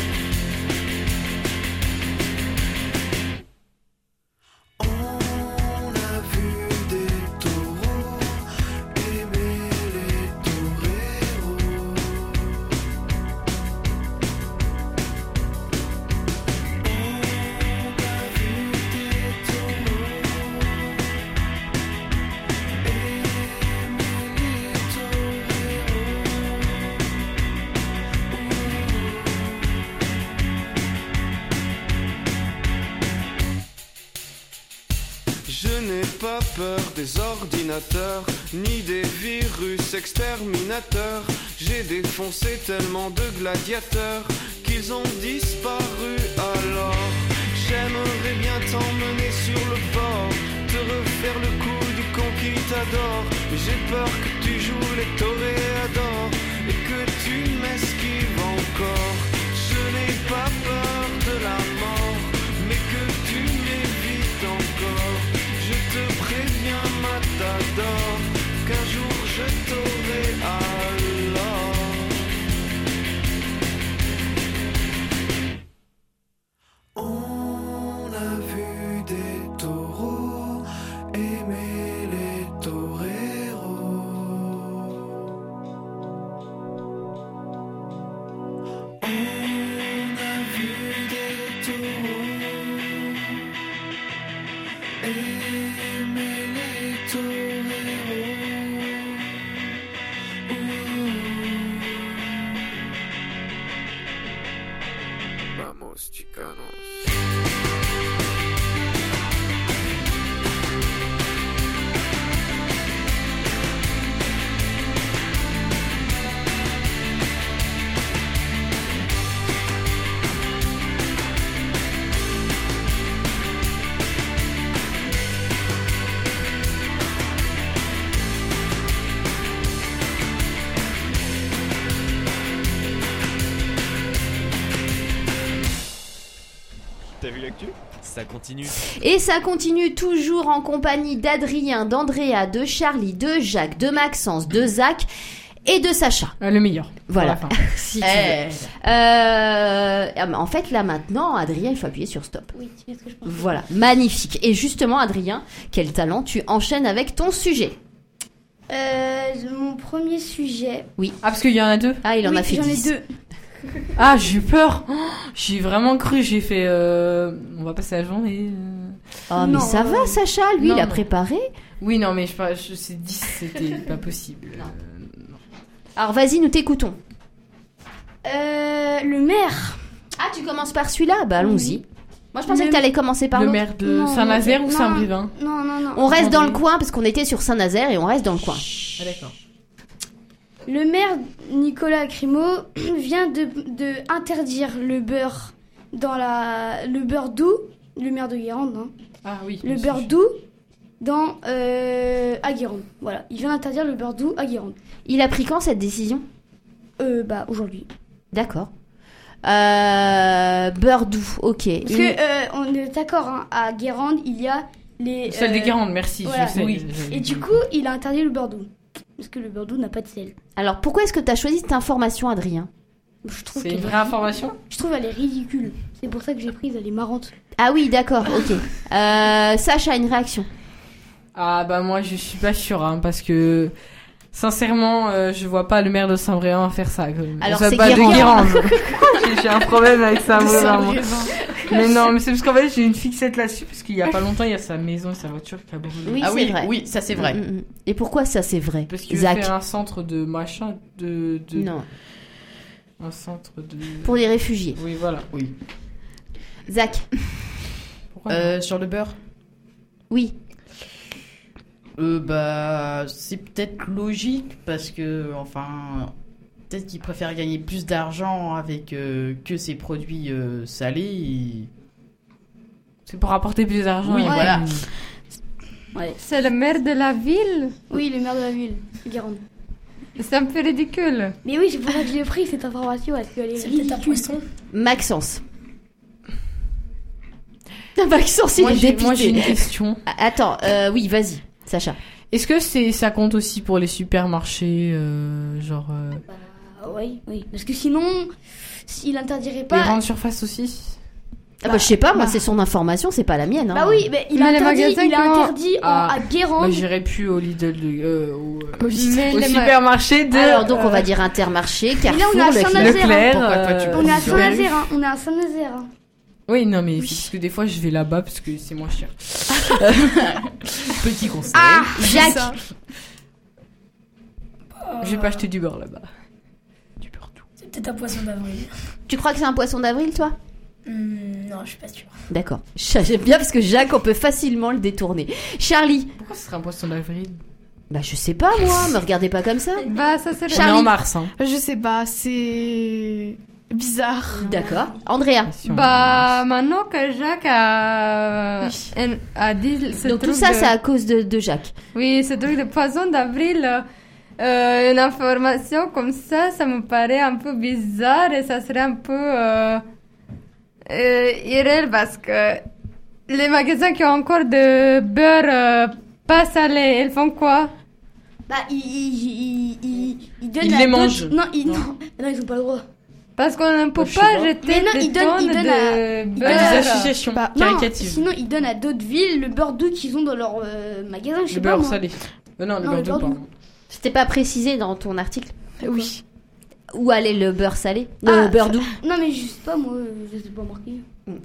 On a vu des taureaux aimer les toreros. On a vu des taureaux Je n'ai pas peur des ordinateurs, ni des virus exterminateurs. J'ai défoncé tellement de gladiateurs qu'ils ont disparu alors. J'aimerais bien t'emmener sur le bord, te refaire le coup du conquistador. Mais j'ai peur que tu joues les toréadors et que tu m'esquives encore. Je n'ai pas peur de la mort, mais que tu m'évites encore. Je te préviens, Matador, qu'un jour je t'aurai alors. On a vu des taureaux aimer les toreros. On a vu des taureaux aimer les toreros. Vamos, chicanos. T'as vu l'actu ? Ça continue. Et ça continue toujours en compagnie d'Adrien, d'Andrea, de Charlie, de Jacques, de Maxence, de Zach et de Sacha. Le meilleur. Voilà. Si tu veux. En fait, là maintenant, Adrien, il faut appuyer sur stop. Oui, c'est ce que je pense. Voilà, magnifique. Et justement, Adrien, quel talent, tu enchaînes avec ton sujet. Mon premier sujet. Oui. Ah, parce qu'il y en a deux. Ah, il en a fait 10. J'en ai deux. Ah, j'ai eu peur. Oh, j'ai vraiment cru. J'ai fait. On va passer la journée. Oh, mais ça va, Sacha. Lui, il a préparé. Oui, non, mais je sais 10, c'était pas possible. Non. Alors, vas-y, nous t'écoutons. Le maire. Ah, tu commences par celui-là ? Bah, allons-y. Moi, je pensais que t'allais commencer par le l'autre. maire de Saint-Nazaire ou Saint-Brévin ? Non. On reste dans le coin parce qu'on était sur Saint-Nazaire et on reste dans le coin. Ah, d'accord. Le maire Nicolas Grimaud vient de interdire le beurre le beurre doux, le maire de Guérande, hein. Ah oui. Le beurre doux à Guérande. Voilà, il vient d'interdire le beurre doux à Guérande. Il a pris quand cette décision ? Aujourd'hui. D'accord. Beurre doux, ok. Parce que on est d'accord, hein, à Guérande, il y a les. Celle des Guérandes, merci. Voilà. Je sais. Oui. Et du coup, il a interdit le beurre doux. Parce que le beurre doux n'a pas de sel. Alors pourquoi est-ce que tu as choisi cette information, Adrien ? C'est une vraie information ? Je trouve elle est ridicule. C'est pour ça que j'ai prise, elle est marrante. Ah oui, d'accord, ok. Sacha, une réaction ? Ah bah moi je suis pas sûre, hein, parce que sincèrement je vois pas le maire de Saint-Brévin faire ça. Alors ça c'est pas Guérande. De Guérande. J'ai un problème avec Saint-Brévin. Mais non, mais c'est parce qu'en fait j'ai une fixette là-dessus parce qu'il y a pas longtemps il y a sa maison et sa voiture qui a brûlé. Oui, Ah c'est oui, vrai. oui, ça c'est vrai. Et pourquoi ça c'est vrai ? Parce qu'il veut Zach. faire un centre de machin de... Non. Un centre de... Pour les réfugiés. Oui, voilà. Oui. Zach. Sur le beurre. Oui. C'est peut-être logique parce que, peut-être qu'ils préfèrent gagner plus d'argent avec que ces produits salés. C'est pour apporter plus d'argent. Oui, voilà. Ouais. C'est le maire de la ville. Oui, le maire de la ville, Guérande. C'est un peu ridicule. Mais oui, c'est pour ça que j'ai pris cette information. Est-ce qu'elle est peut-être un poisson. Maxence. Maxence, il est dépité. Moi, j'ai une question. Attends, oui, vas-y, Sacha. Est-ce que ça compte aussi pour les supermarchés, Oui. Parce que sinon, s'il interdirait les pas... grandes surfaces aussi? Je sais pas, moi c'est son information, c'est pas la mienne. Bah oui, mais il a interdit à Guérande. J'irai plus au Lidl, au supermarché de... Alors donc on va dire Intermarché, Carrefour, Leclerc. On est à Saint-Nazaire, on est à Saint-Nazaire. Oui, non, mais parce que des fois je vais là-bas parce que c'est moins cher. Petit conseil. Ah, Jacques. Je vais pas acheter du beurre là-bas. Du beurre tout. C'est peut-être un poisson d'avril. Tu crois que c'est un poisson d'avril, toi? Non, je suis pas sûre. D'accord. J'aime bien parce que Jacques, on peut facilement le détourner. Charlie. Pourquoi ce serait un poisson d'avril? Bah, je sais pas, moi. Me regardez pas comme ça. Bah, ça serait... Charlie. On est en mars, hein. Je sais pas, c'est bizarre. D'accord. Andrea. Bah, maintenant que Jacques a dit ce Donc truc tout ça, de... c'est à cause de Jacques. Oui, ce truc de poisson d'avril, une information comme ça me paraît un peu bizarre et ça serait un peu irréel parce que les magasins qui ont encore de beurre pas salé, ils font quoi? Bah, ils donnent Ils les mangent. Non, ils ont pas le droit. Parce qu'on ne peut pas jeter Mais non, des ils donnent tonnes à de Des beurre. associations caricatives. Sinon, ils donnent à d'autres villes le beurre doux qu'ils ont dans leur magasin, je sais Le pas beurre moi. salé. Non, le Non, beurre le doux, beurre pardon. C'était pas précisé dans ton article? Oui. Où allait le beurre salé? Le beurre doux? Non, mais je sais pas, moi, je sais pas marqué.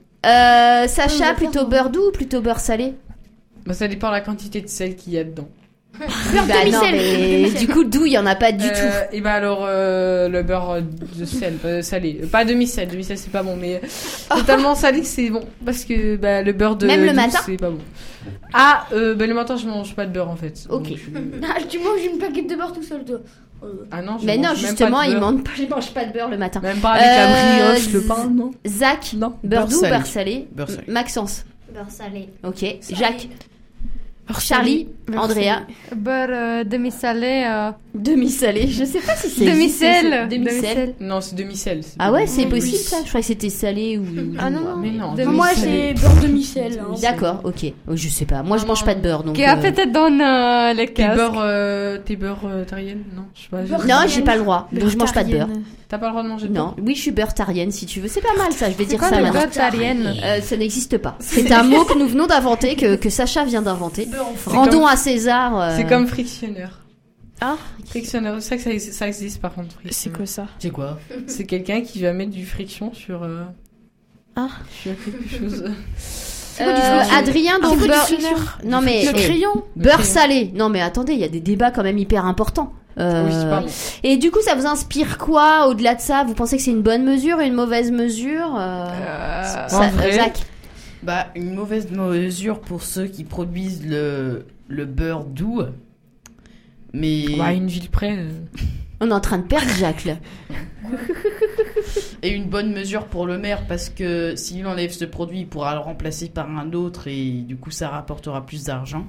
Sacha, plutôt beurre doux ou plutôt beurre salé? Bah, ça dépend de la quantité de sel qu'il y a dedans. Beurre Bah non, mais du coup, doux, il y en a pas du tout. Et bah alors, le beurre de sel, salé. Pas demi-sel, c'est pas bon, mais totalement salé, c'est bon. Parce que bah, le beurre de Même le doux, matin c'est pas bon. Ah, bah, le matin, je mange pas de beurre en fait. Ok. Donc, Tu manges une plaquette de beurre tout seul, toi. Ah non, Mais non, mange même justement, pas de il beurre. mange pas de beurre le matin. Même pas avec la brioche, le pain, non? Zach, Non. beurre doux ou salé. beurre salé? Beurre salé. Maxence. Beurre salé. Ok. Jacques. Charlie. Beurre Andrea. Beurre demi-salé. Demi-salé. Je sais pas si c'est. Demi-sel. Demi-sel. Non, c'est demi-sel. Ah ouais, c'est Oui. possible ça? Je croyais que c'était salé ou. Ah non, Mais non. Demi-sel. Moi, c'est beurre demi-sel. hein. D'accord, ok. Je sais pas. Moi, je mange pas de beurre donc. Qui a peut-être dans les Tes casques. beurres tariennes? Non, je sais pas. Beurre Non, j'ai pas le droit. Donc, je mange pas de beurre. T'as pas le droit de manger de Non, oui, je suis beurre-tarienne si tu veux. C'est pas mal ça, je vais dire Quoi, ça le maintenant. beurre tarienne? Ça n'existe pas. C'est un mot que nous venons d'inventer, que Sacha vient d'inventer. Rendons à César. C'est comme frictionneur. Ah, Frictionneur, c'est vrai que ça existe par contre. c'est quoi ça? C'est quoi? C'est quelqu'un qui va mettre du friction sur. Sur quelque chose. Adrien, donc beurre. Non mais Le crayon. beurre salé. Non mais attendez, il y a des débats quand même hyper importants. Oui, c'est pas bon. Et du coup, ça vous inspire quoi au-delà de ça? Vous pensez que c'est une bonne mesure, une mauvaise mesure? En vrai, Zach. Bah, une mauvaise mesure pour ceux qui produisent le beurre doux. Mais. à une ville près. On est en train de perdre Jacques là. Et une bonne mesure pour le maire parce que s'il enlève ce produit, il pourra le remplacer par un autre et du coup, ça rapportera plus d'argent.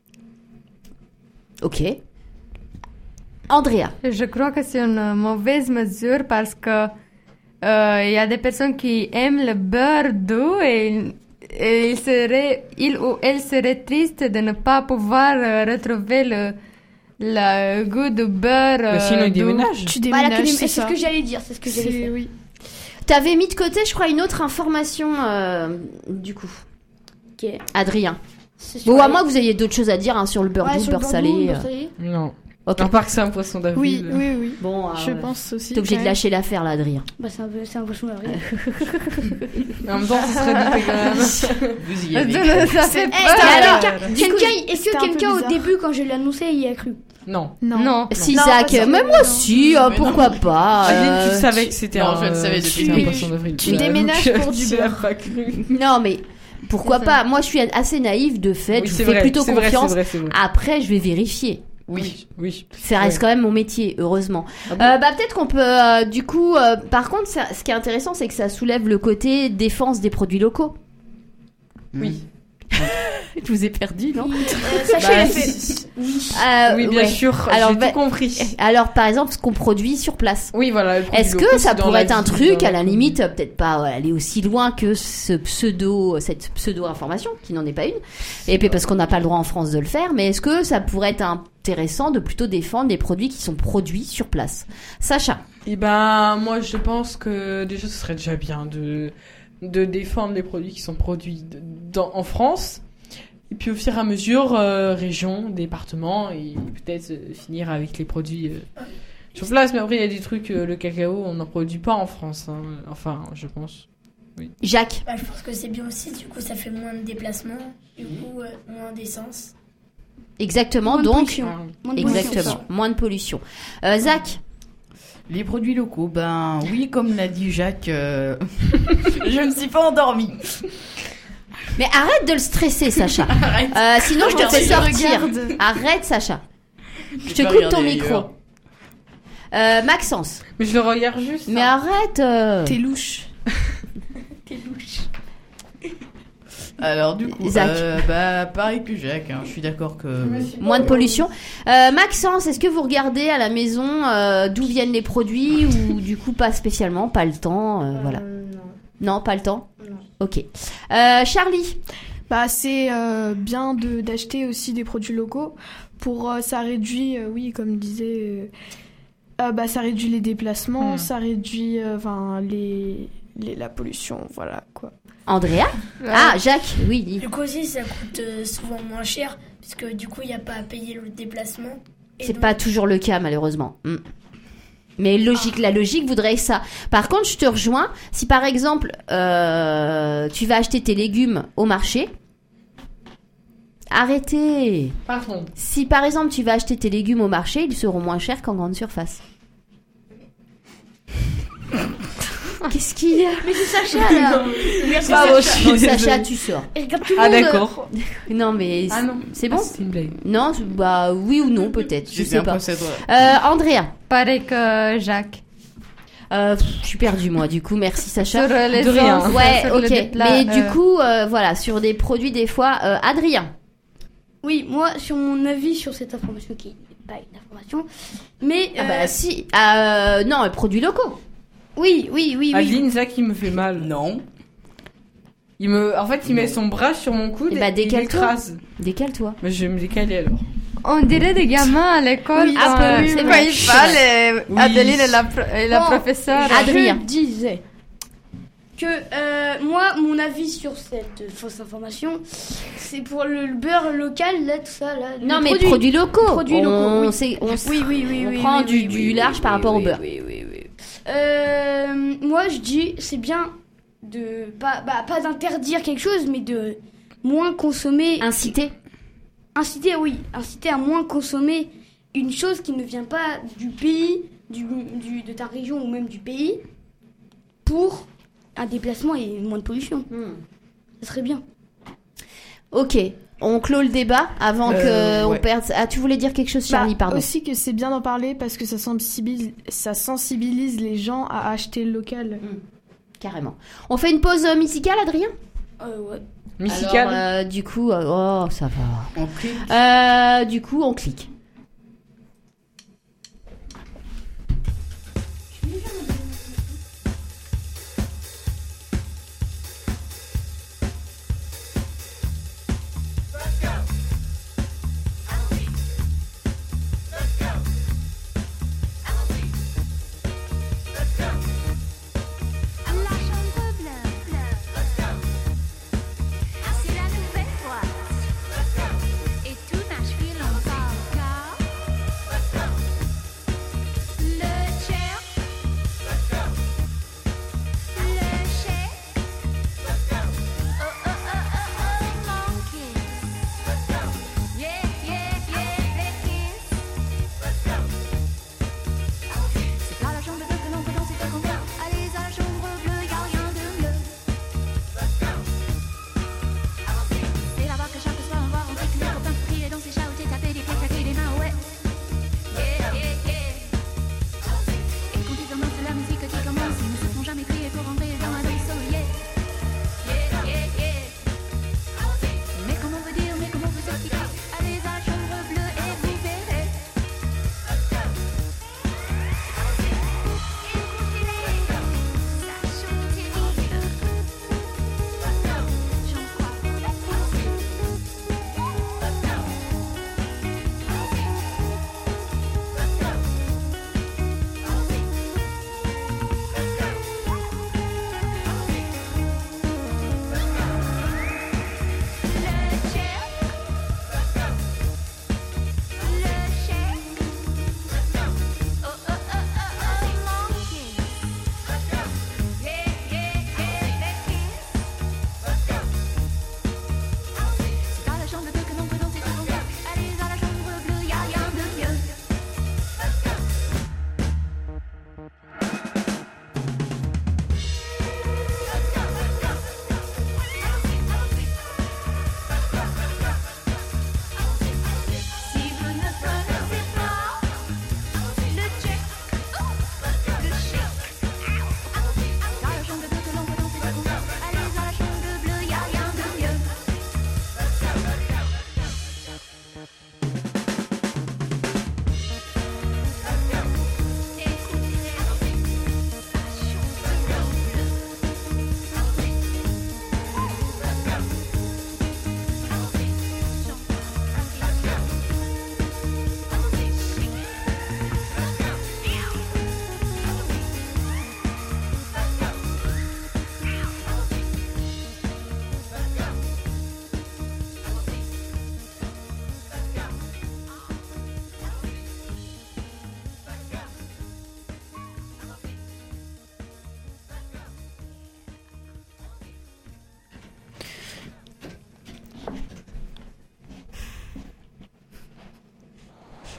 Ok. Andrea. Je crois que c'est une mauvaise mesure parce que il y a des personnes qui aiment le beurre doux et il ou elle serait triste de ne pas pouvoir retrouver le goût de beurre. Sinon, il doux. déménage. Tu Voilà, déménages, c'est c'est ce ça. que j'allais dire, c'est ce que j'allais faire. Oui. T'avais mis de côté, je crois, une autre information du coup. Ok. Adrien. C'est sur Bon, la- à moins que vous ayez d'autres choses à dire hein, sur le beurre Ouais, doux, sur beurre le salé. beurre salé. Non. Ok. À part que c'est un poisson d'avril. Oui. Bon, Je pense aussi. t'es obligé quand de même. lâcher l'affaire là, Adrien. Bah, c'est un poisson d'avril. En même temps, ça serait douté quand même. Vous y avez. Ça fait Eh, peur. Est-ce c'était que un peu quelqu'un au bizarre. début, quand je l'ai annoncé, il y a cru? Non. Non. Si, Non, Zach, ça, même non. moi aussi, Mais pourquoi non. pas. Aline, tu savais que c'était Non, un, je le savais depuis c'était le un début. poisson d'avril. Tu déménages pour du Tu l'as beurre. pas cru. Non, mais pourquoi pas. Moi, je suis assez naïve de fait. Oui, je c'est fais vrai, plutôt c'est vrai, confiance. c'est vrai. Après, je vais vérifier. Oui. Ça reste quand même mon métier, heureusement. Peut-être qu'on peut, du coup, par contre, ce qui est intéressant, c'est que ça soulève le côté défense des produits locaux. Oui. Je vous ai perdu, non Sacha, il a fait. Oui, bien sûr. Alors, j'ai tout compris. Alors, par exemple, ce qu'on produit sur place. Oui, voilà. Est-ce que ça pourrait être un truc, à la limite, peut-être pas aller aussi loin que cette pseudo-information, qui n'en est pas une, et puis parce qu'on n'a pas le droit en France de le faire, mais est-ce que ça pourrait être intéressant de plutôt défendre des produits qui sont produits sur place? Sacha? Eh ben, moi, je pense que déjà, ce serait déjà bien de défendre les produits qui sont produits en France. Et puis au fur et à mesure, région, département, et peut-être finir avec les produits sur place. Mais après, il y a des trucs, le cacao, on n'en produit pas en France. Hein. Enfin, je pense. Oui. Jacques? Je pense que c'est bien aussi, du coup, ça fait moins de déplacements, du coup, moins d'essence. Exactement, Moins de donc. pollution. Exactement, moins de pollution. Zach? Les produits locaux, ben oui, comme l'a dit Jacques, je ne suis pas endormie. Mais arrête de le stresser, Sacha. Sinon, je te fais sortir. Arrête, Sacha. Je te coupe ton micro. Maxence. Mais je le regarde juste. Mais arrête. T'es louche. T'es louche. Alors du coup, pareil que Jacques, hein, je suis d'accord que... Moins de pollution. Maxence, est-ce que vous regardez à la maison d'où viennent les produits ou du coup pas spécialement, pas le temps, voilà. Non, pas le temps. Non. Ok. Charlie. C'est bien d'acheter aussi des produits locaux pour ça réduit, oui, comme disait, ça réduit les déplacements, ça réduit la pollution, voilà quoi. Andrea? Ah, Jacques, oui. Dis. Du coup aussi, ça coûte souvent moins cher, puisque du coup, il n'y a pas à payer le déplacement. C'est pas toujours le cas, malheureusement. Mais la logique voudrait ça. Par contre, je te rejoins. Si par exemple, tu vas acheter tes légumes au marché, arrêtez. Pardon. Si par exemple, tu vas acheter tes légumes au marché, ils seront moins chers qu'en grande surface. Qu'est-ce qu'il y a? Mais c'est Sacha là. Merci Sacha. Non, Sacha, tu sors. Et regarde tout le monde. D'accord. Non mais c'est bon. C'est une blague. Non, oui ou non peut-être. Je sais pas. Andrea. Pareil que Jacques. Je suis perdue moi. Du coup, merci Sacha. Sur les de rien. gens, Ouais, sur ok. Mais du coup, voilà, sur des produits des fois, Adrien. Oui, moi, sur mon avis sur cette information qui n'est pas une information, mais si. Non, produits locaux. Oui. Adeline, ça qui me fait mal. Non. En fait, il met son bras sur mon coude et décale-toi. Décale-toi. Mais je vais me décaler alors. On dirait des gamins à l'école quand ils parlent. Adeline est la professeure. Adrien. Je disais que moi, mon avis sur cette fausse information, c'est pour le beurre local, là, tout ça. Là, non, mais produits locaux. Produits locaux, on prend du large par rapport au beurre. Oui. Moi, je dis, c'est bien de pas d'interdire quelque chose, mais de moins consommer. Inciter, oui. Inciter à moins consommer une chose qui ne vient pas du pays, de ta région ou même du pays, pour un déplacement et moins de pollution. Ça serait bien. Ok. On clôt le débat avant qu'on perde... Ah, tu voulais dire quelque chose, Charlie, pardon. Aussi que c'est bien d'en parler parce que ça sensibilise les gens à acheter le local. Carrément. On fait une pause musicale, Adrien ? Ouais. Musicale. Alors, du coup... ça va. On clique. Du coup, on clique. Et tout Nashville en parle.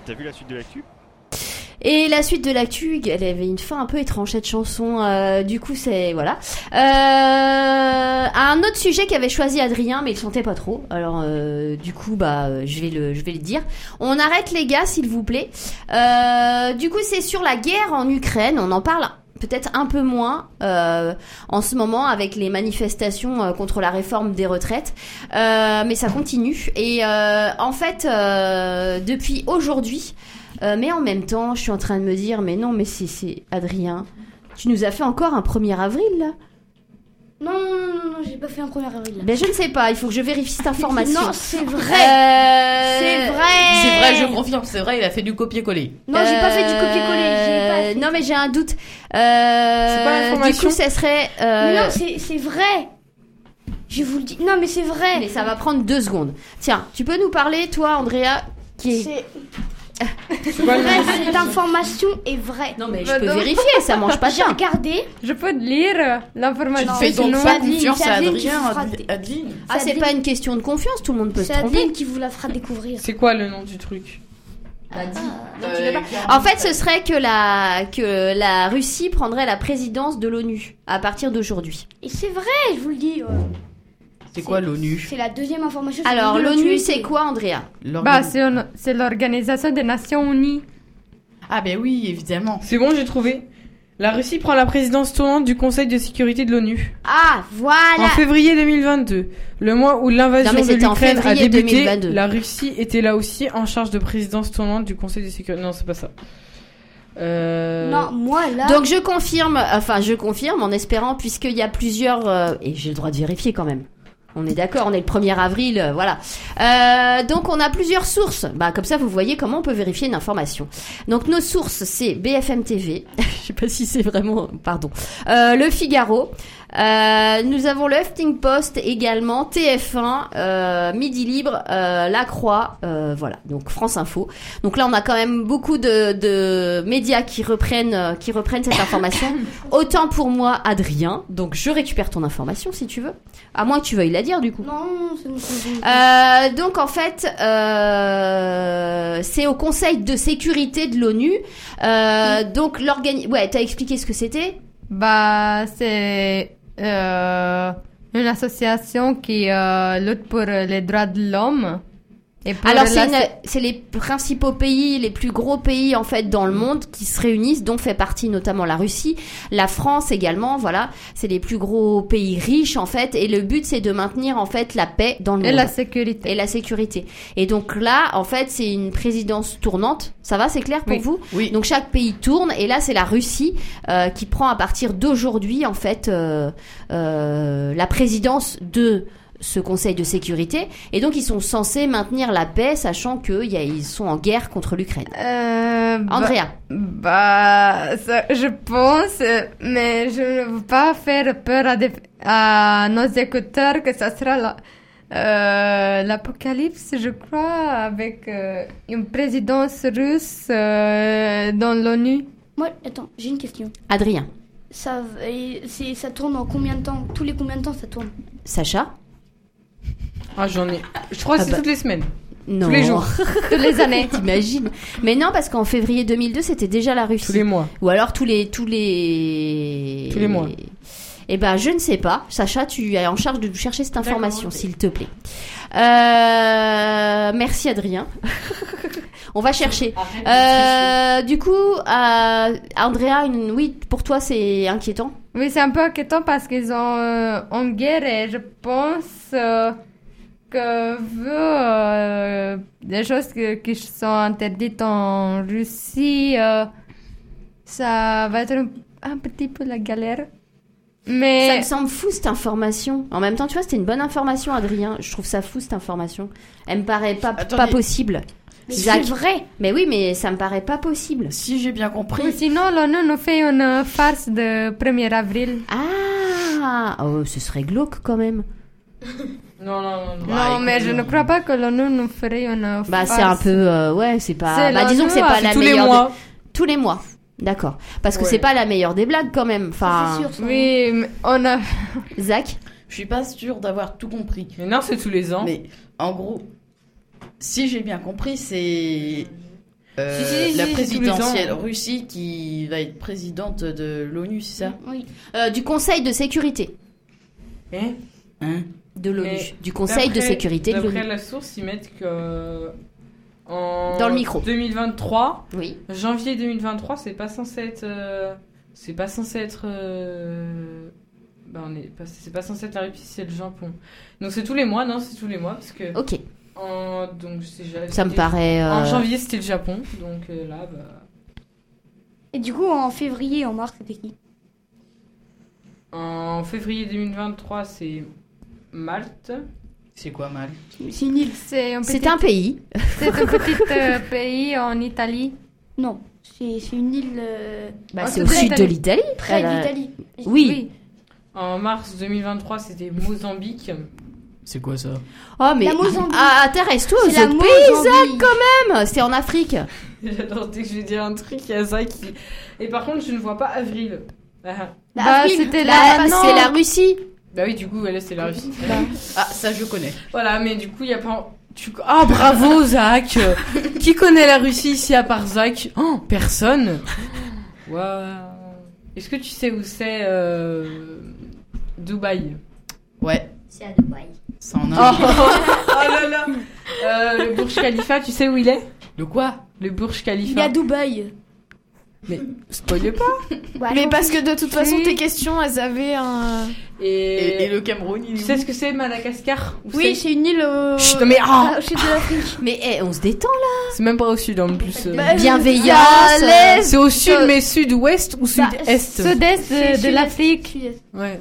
T'as vu la suite de l'actu ? Et la suite de l'actu, elle avait une fin un peu étrange cette chanson. Du coup, c'est voilà. Un autre sujet qu'avait choisi Adrien, mais il chantait pas trop. Alors, du coup, je vais le dire. On arrête les gars, s'il vous plaît. Du coup, c'est sur la guerre en Ukraine. On en parle peut-être un peu moins en ce moment avec les manifestations contre la réforme des retraites, mais ça continue. Et en fait, depuis aujourd'hui. Mais en même temps, je suis en train de me dire, mais non, mais c'est Adrien, tu nous as fait encore un 1er avril, là ? Non, j'ai pas fait un 1er avril. Là. Ben, je ne sais pas, il faut que je vérifie cette information. Non, c'est vrai. C'est vrai. C'est vrai, je confirme, c'est vrai, il a fait du copier-coller. Non, j'ai pas fait du copier-coller. Non, mais j'ai un doute. C'est quoi l'information ? Du coup, ça serait... Mais non, c'est vrai. Je vous le dis. Non, mais c'est vrai. Mais ça va prendre 2 secondes. Tiens, tu peux nous parler, toi, Andrea, qui est... C'est vrai, cette information est vraie. Non, mais je peux vérifier, ça mange pas de J'ai pain. regardé. Je peux lire l'information. Tu fais donc pas confiance à Adrien, Adeline. Ah, c'est pas une question de confiance, tout le monde peut se C'est tromper. Adeline qui vous la fera découvrir. C'est quoi le nom du truc ? En fait, ce serait que la Russie prendrait la présidence de l'ONU à partir d'aujourd'hui. Et c'est vrai, je vous le dis. C'est quoi l'ONU ? C'est la deuxième information. Alors, l'ONU, c'est quoi, Andrea ? C'est l'Organisation des Nations Unies. Ah ben oui, évidemment. C'est bon, j'ai trouvé. La Russie prend la présidence tournante du Conseil de sécurité de l'ONU. Ah, voilà. En février 2022, le mois où l'invasion de l'Ukraine a débuté, 2022. la Russie était là aussi en charge de présidence tournante du Conseil de sécurité. Non, c'est pas ça. Non, moi là. Donc je confirme en espérant, puisqu'il y a plusieurs... et j'ai le droit de vérifier quand même. On est d'accord, on est le 1er avril, voilà. Donc on a plusieurs sources. Comme ça, vous voyez comment on peut vérifier une information. Donc nos sources, c'est BFM TV. Je sais pas si c'est vraiment... Pardon. Le Figaro. Nous avons le Huffington Post également, TF1, Midi Libre, La Croix, voilà. Donc France Info. Donc là, on a quand même beaucoup de médias qui reprennent cette information. Autant pour moi, Adrien. Donc je récupère ton information si tu veux. À moins que tu veuilles la dire du coup. Non, c'est bon. Donc en fait, c'est au Conseil de sécurité de l'ONU. Donc ouais, t'as expliqué ce que c'était ? C'est une association qui lutte pour les droits de l'homme. Alors c'est les principaux pays, les plus gros pays en fait dans le monde qui se réunissent, dont fait partie notamment la Russie, la France également, voilà, c'est les plus gros pays riches en fait, et le but c'est de maintenir en fait la paix dans le monde. Et la sécurité. Et donc là en fait c'est une présidence tournante, ça va, c'est clair pour vous ? Oui. Donc chaque pays tourne, et là c'est la Russie qui prend à partir d'aujourd'hui en fait la présidence de ce conseil de sécurité, et donc ils sont censés maintenir la paix, sachant qu'ils sont en guerre contre l'Ukraine. Andrea. Ça, je pense, mais je ne veux pas faire peur à nos écouteurs que ça sera l'apocalypse, je crois, avec une présidence russe dans l'ONU. Moi, attends, j'ai une question. Adrien. Ça tourne en combien de temps ? Tous les combien de temps ça tourne ? Sacha ? Ah, j'en ai. Je crois que c'est toutes les semaines. Non. Tous les jours. Toutes les années, t'imagines. Mais non, parce qu'en février 2002, c'était déjà la Russie. Tous les mois. Ou alors tous les mois. Eh ben, je ne sais pas. Sacha, tu es en charge de nous chercher cette information, s'il te plaît. Merci, Adrien. On va chercher. Du coup, Andrea, oui, pour toi, c'est inquiétant ? Oui, c'est un peu inquiétant parce qu'ils sont en guerre, et je pense que vu des choses qui sont interdites en Russie, ça va être un petit peu la galère. Mais... Ça me semble fou cette information. En même temps, tu vois, c'était une bonne information, Adrien. Je trouve ça fou cette information. Elle me paraît pas possible. Mais c'est vrai. Mais oui, mais ça me paraît pas possible. Si j'ai bien compris. Ou sinon, l'ONU nous fait une farce de 1er avril. Ah, ce serait glauque quand même. Non. Non, mais je ne crois pas que l'ONU nous ferait une farce. C'est un peu, ouais, c'est pas. Disons que c'est pas la meilleure. Tous les mois. Tous les mois. D'accord. Parce que c'est pas la meilleure des blagues quand même. Enfin. C'est sûr. Oui, mais on a. Zach. Je suis pas sûre d'avoir tout compris. Mais non, c'est tous les ans. Mais en gros, si j'ai bien compris, c'est La présidentielle Russie qui va être présidente de l'ONU, c'est ça? Oui. Du Conseil de sécurité. Hein? De l'ONU. Du Conseil de sécurité de l'ONU. D'après la source, ils mettent que en dans le micro. 2023, oui. Janvier 2023, c'est pas censé être c'est pas censé être c'est pas censé être la Russie, c'est le Japon. Donc c'est tous les mois, non, c'est tous les mois parce que OK. Donc ça me paraît en janvier, c'était le Japon, donc là Et du coup en février et en mars, c'était qui? En février 2023, c'est Malte. C'est quoi Malte? C'est une île. C'est un pays. C'est un petit pays en Italie. Non, c'est une île. C'est au sud de l'Italie. Près d'Italie. Oui. En mars 2023, c'était Mozambique. C'est quoi ça? Oh mais intéresse-toi aux autres pays, quand même. C'est en Afrique. J'adore dès que je vais dire un truc, il y a ça qui. Et par contre, je ne vois pas avril. C'était c'est la Russie. Bah oui, du coup, c'est la Russie. Ah, ça je connais. Voilà, mais du coup, il y a pas. Ah, bravo, Zach. Qui connaît la Russie ici à part Zach? Oh, personne. Waouh. Est-ce que tu sais où c'est Dubaï? Ouais. C'est à Dubaï. C'est en Inde. Oh là là. Le Burj Khalifa, tu sais où il est? Le quoi? Le Burj Khalifa. Il est à Dubaï. Mais spoilez pas. Mais parce que de toute façon, tes questions, elles avaient un... Et le Cameroun, il est Tu sais ce que c'est Madagascar? Oui, c'est une île au sud de l'Afrique. Mais on se détend là. C'est même pas au sud en plus. Bienveillance. C'est au sud, mais sud-ouest ou sud-est? Sud-est de l'Afrique. Ouais.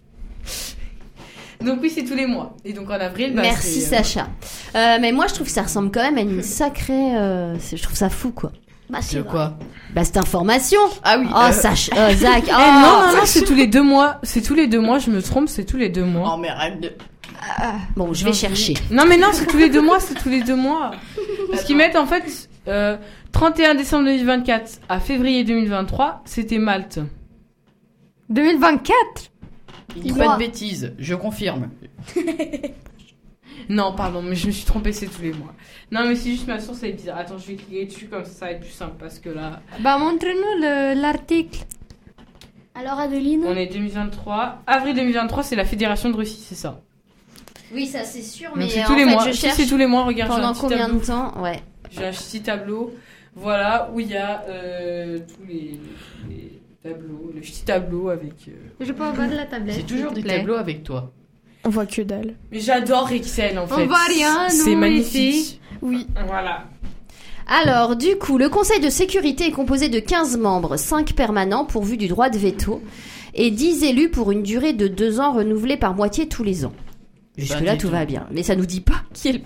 Donc oui, c'est tous les mois. Et donc en avril, merci Sacha. Mais moi, je trouve que ça ressemble quand même à une sacrée... je trouve ça fou, quoi. C'est quoi? Cette information. Ah oui. Zach. Non, c'est tous les 2 mois. C'est tous les 2 mois, je me trompe, c'est tous les 2 mois. Oh, mais arrête de... Bon, je vais chercher. Non, mais non, c'est tous les 2 mois, c'est tous les 2 mois. Parce qu'ils mettent en fait 31 décembre 2024 à février 2023, c'était Malte. 2024? Il dit pas de bêtises, je confirme. Non, pardon, mais je me suis trompée, c'est tous les mois. Non, mais c'est juste ma source, elle est bizarre. Attends, je vais cliquer dessus comme ça va être plus simple parce que là. Montre-nous l'article. Alors, Adeline? On est 2023. Avril 2023, c'est la Fédération de Russie, c'est ça. Oui, ça c'est sûr, donc mais c'est tous les mois. je cherche c'est tous les mois, regarde. Pendant combien de temps? Ouais. J'ai un petit tableau, voilà, où il y a tous les tableaux, le petit tableau avec. Je peux avoir la tablette. C'est toujours des tableaux avec toi. On voit que dalle. Mais j'adore Excel en fait. On voit rien, nous, c'est magnifique. Ici. Oui. Voilà. Alors, du coup, le Conseil de sécurité est composé de 15 membres, 5 permanents pourvus du droit de veto, et 10 élus pour une durée de 2 ans renouvelée par moitié tous les ans. Jusque-là, tout va bien. Mais ça nous dit pas qui est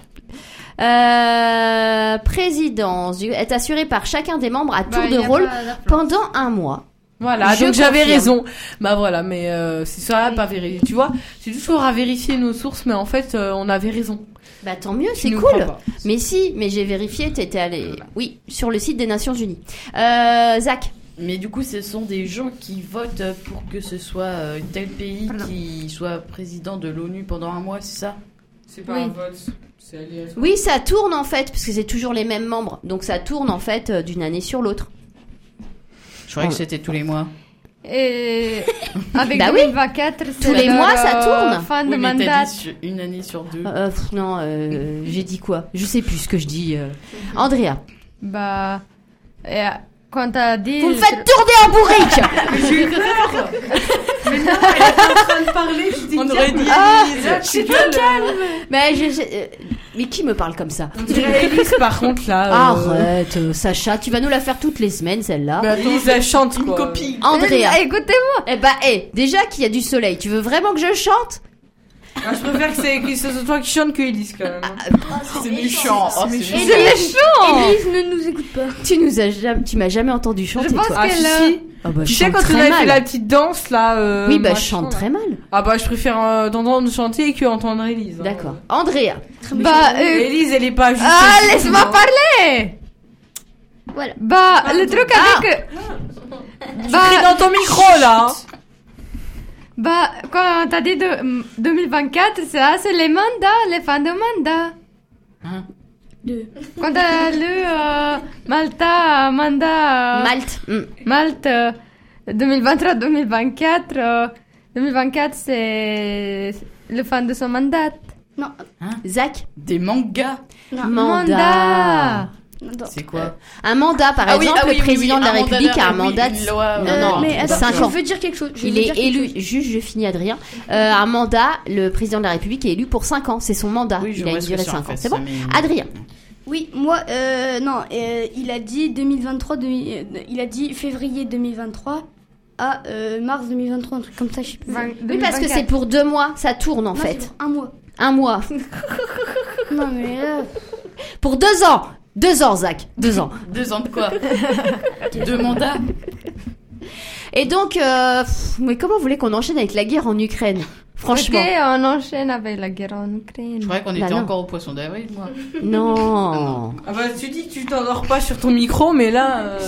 le... présidence est assurée par chacun des membres à tour de rôle pendant 1 mois. Voilà, donc j'avais raison. Bah voilà, mais c'est ça, pas vérifié. Tu vois, c'est toujours à vérifier nos sources, mais en fait, on avait raison. Bah tant mieux, c'est cool. Mais si, mais j'ai vérifié, t'étais allé... Oui, sur le site des Nations Unies. Zach? Mais du coup, ce sont des gens qui votent pour que ce soit tel pays qui soit président de l'ONU pendant 1 mois, c'est ça? C'est pas un vote, c'est aléatoire. Oui, ça tourne en fait, parce que c'est toujours les mêmes membres. Donc ça tourne en fait d'une année sur l'autre. Je croyais que c'était tous les mois. Et avec bah 2024, oui. Tous les mois, ça tourne. Fin de oui, mais mandat. t'as dit une année sur 2. Non, j'ai dit quoi? Je sais plus ce que je dis. Andrea. Bah, quand t'as dit... Vous me faites tourner en bourrique. J'ai eu peur. Mais non, elle était en train de parler. On aurait dit Élise. Je suis calme. Mais qui me parle comme ça? On dirait Élise par contre là. Arrête, Sacha, tu vas nous la faire toutes les semaines celle-là. Mais Élise, elle chante une quoi. copie. Andrea. Écoutez-moi. Déjà qu'il y a du soleil, tu veux vraiment que je chante? Je préfère que ce soit toi qui chante que Élise quand même. C'est méchant. C'est méchant. Élise ne nous écoute pas. Tu m'as jamais entendu chanter, Je pense toi. qu'elle... Tu sais quand on avait fait la petite danse là. Oui, je chante très mal. Ah bah je préfère entendre chanter que entendre Élise. D'accord. Andrea. Élise, elle est pas juste. Ah, laisse-moi parler. Voilà. Le truc avec... Tu cries dans ton micro là. Quand t'as dit 2024, ça c'est les mandats, les fins de mandat. Hein? 2. Quand t'as lu Malta, Amanda... Malte 2023-2024. 2024, c'est le fin de son mandat. Non. Zach. Des mangas. Non. Mandat. C'est quoi? Un mandat, par exemple, le président de la République a un mandat de... Non, mais attends, 5 ans. je veux dire quelque chose. Il est élu, juste je finis Adrien, un mandat, le président de la République est élu pour 5 ans, c'est son mandat, il a une durée de 5 ans, c'est bon? Adrien. Oui, moi, il a dit 2023, il a dit février 2023 à mars 2023, un truc comme ça, je sais plus. Oui, parce que c'est pour 2 mois, ça tourne en fait. C'est pour 1 mois. 1 mois. Non mais... Pour 2 ans. 2 ans, Zach. 2 ans. 2 ans de quoi? 2 mandats. Et donc, mais comment vous voulez qu'on enchaîne avec la guerre en Ukraine? Franchement. Ok, on enchaîne avec la guerre en Ukraine. Je croyais qu'on était encore au poisson d'avril, moi. Non. Ah bah, tu dis que tu t'endors pas sur ton micro, mais là...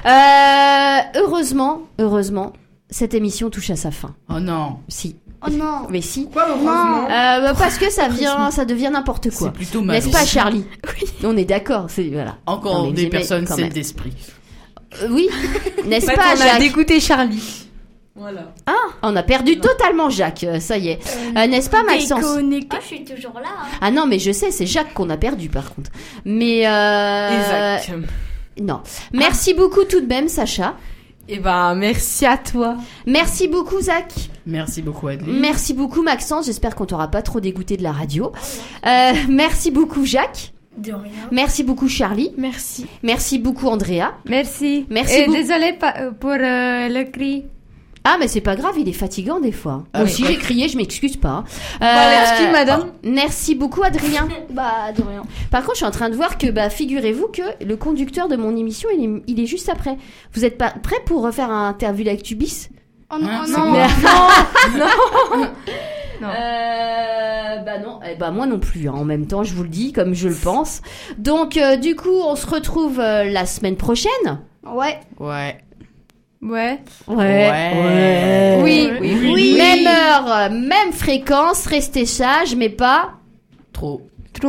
Heureusement, cette émission touche à sa fin. Oh non. Si. Oh non. Mais si. Quoi, heureusement? Parce que ça devient n'importe quoi. C'est plutôt mal. N'est-ce pas, Charlie? Oui. On est d'accord, c'est, voilà. Encore des personnes saines d'esprit. Oui. N'est-ce pas, Jacques? On a dégoûté Charlie. Voilà. Ah, on a perdu totalement Jacques, ça y est. N'est-ce pas, Maxence? Je suis toujours là. Hein. Ah non, mais je sais, c'est Jacques qu'on a perdu par contre. Mais Exact. Non. Merci beaucoup tout de même, Sacha. Eh ben, merci à toi. Merci beaucoup, Zach. Merci beaucoup, Adeline. Merci beaucoup, Maxence. J'espère qu'on t'aura pas trop dégoûté de la radio. Merci beaucoup, Jacques. De rien. Merci beaucoup, Charlie. Merci. Merci beaucoup, Andrea. Merci. Merci Et beaucoup. désolée pour le cri. Ah, mais c'est pas grave, il est fatigant des fois. Moi aussi, j'ai crié, je m'excuse pas. Merci, madame. Merci beaucoup, Adrien. Bah, de rien. Par contre, je suis en train de voir que, figurez-vous que le conducteur de mon émission, il est juste après. Vous êtes pas prêts pour refaire un interview d'actu bis? Oh non, Hein, non. Non. Moi non plus, hein. En même temps, je vous le dis comme je le pense. Donc, du coup, on se retrouve la semaine prochaine. Ouais. Ouais. Oui. Même heure, même fréquence, restez sages, mais pas trop.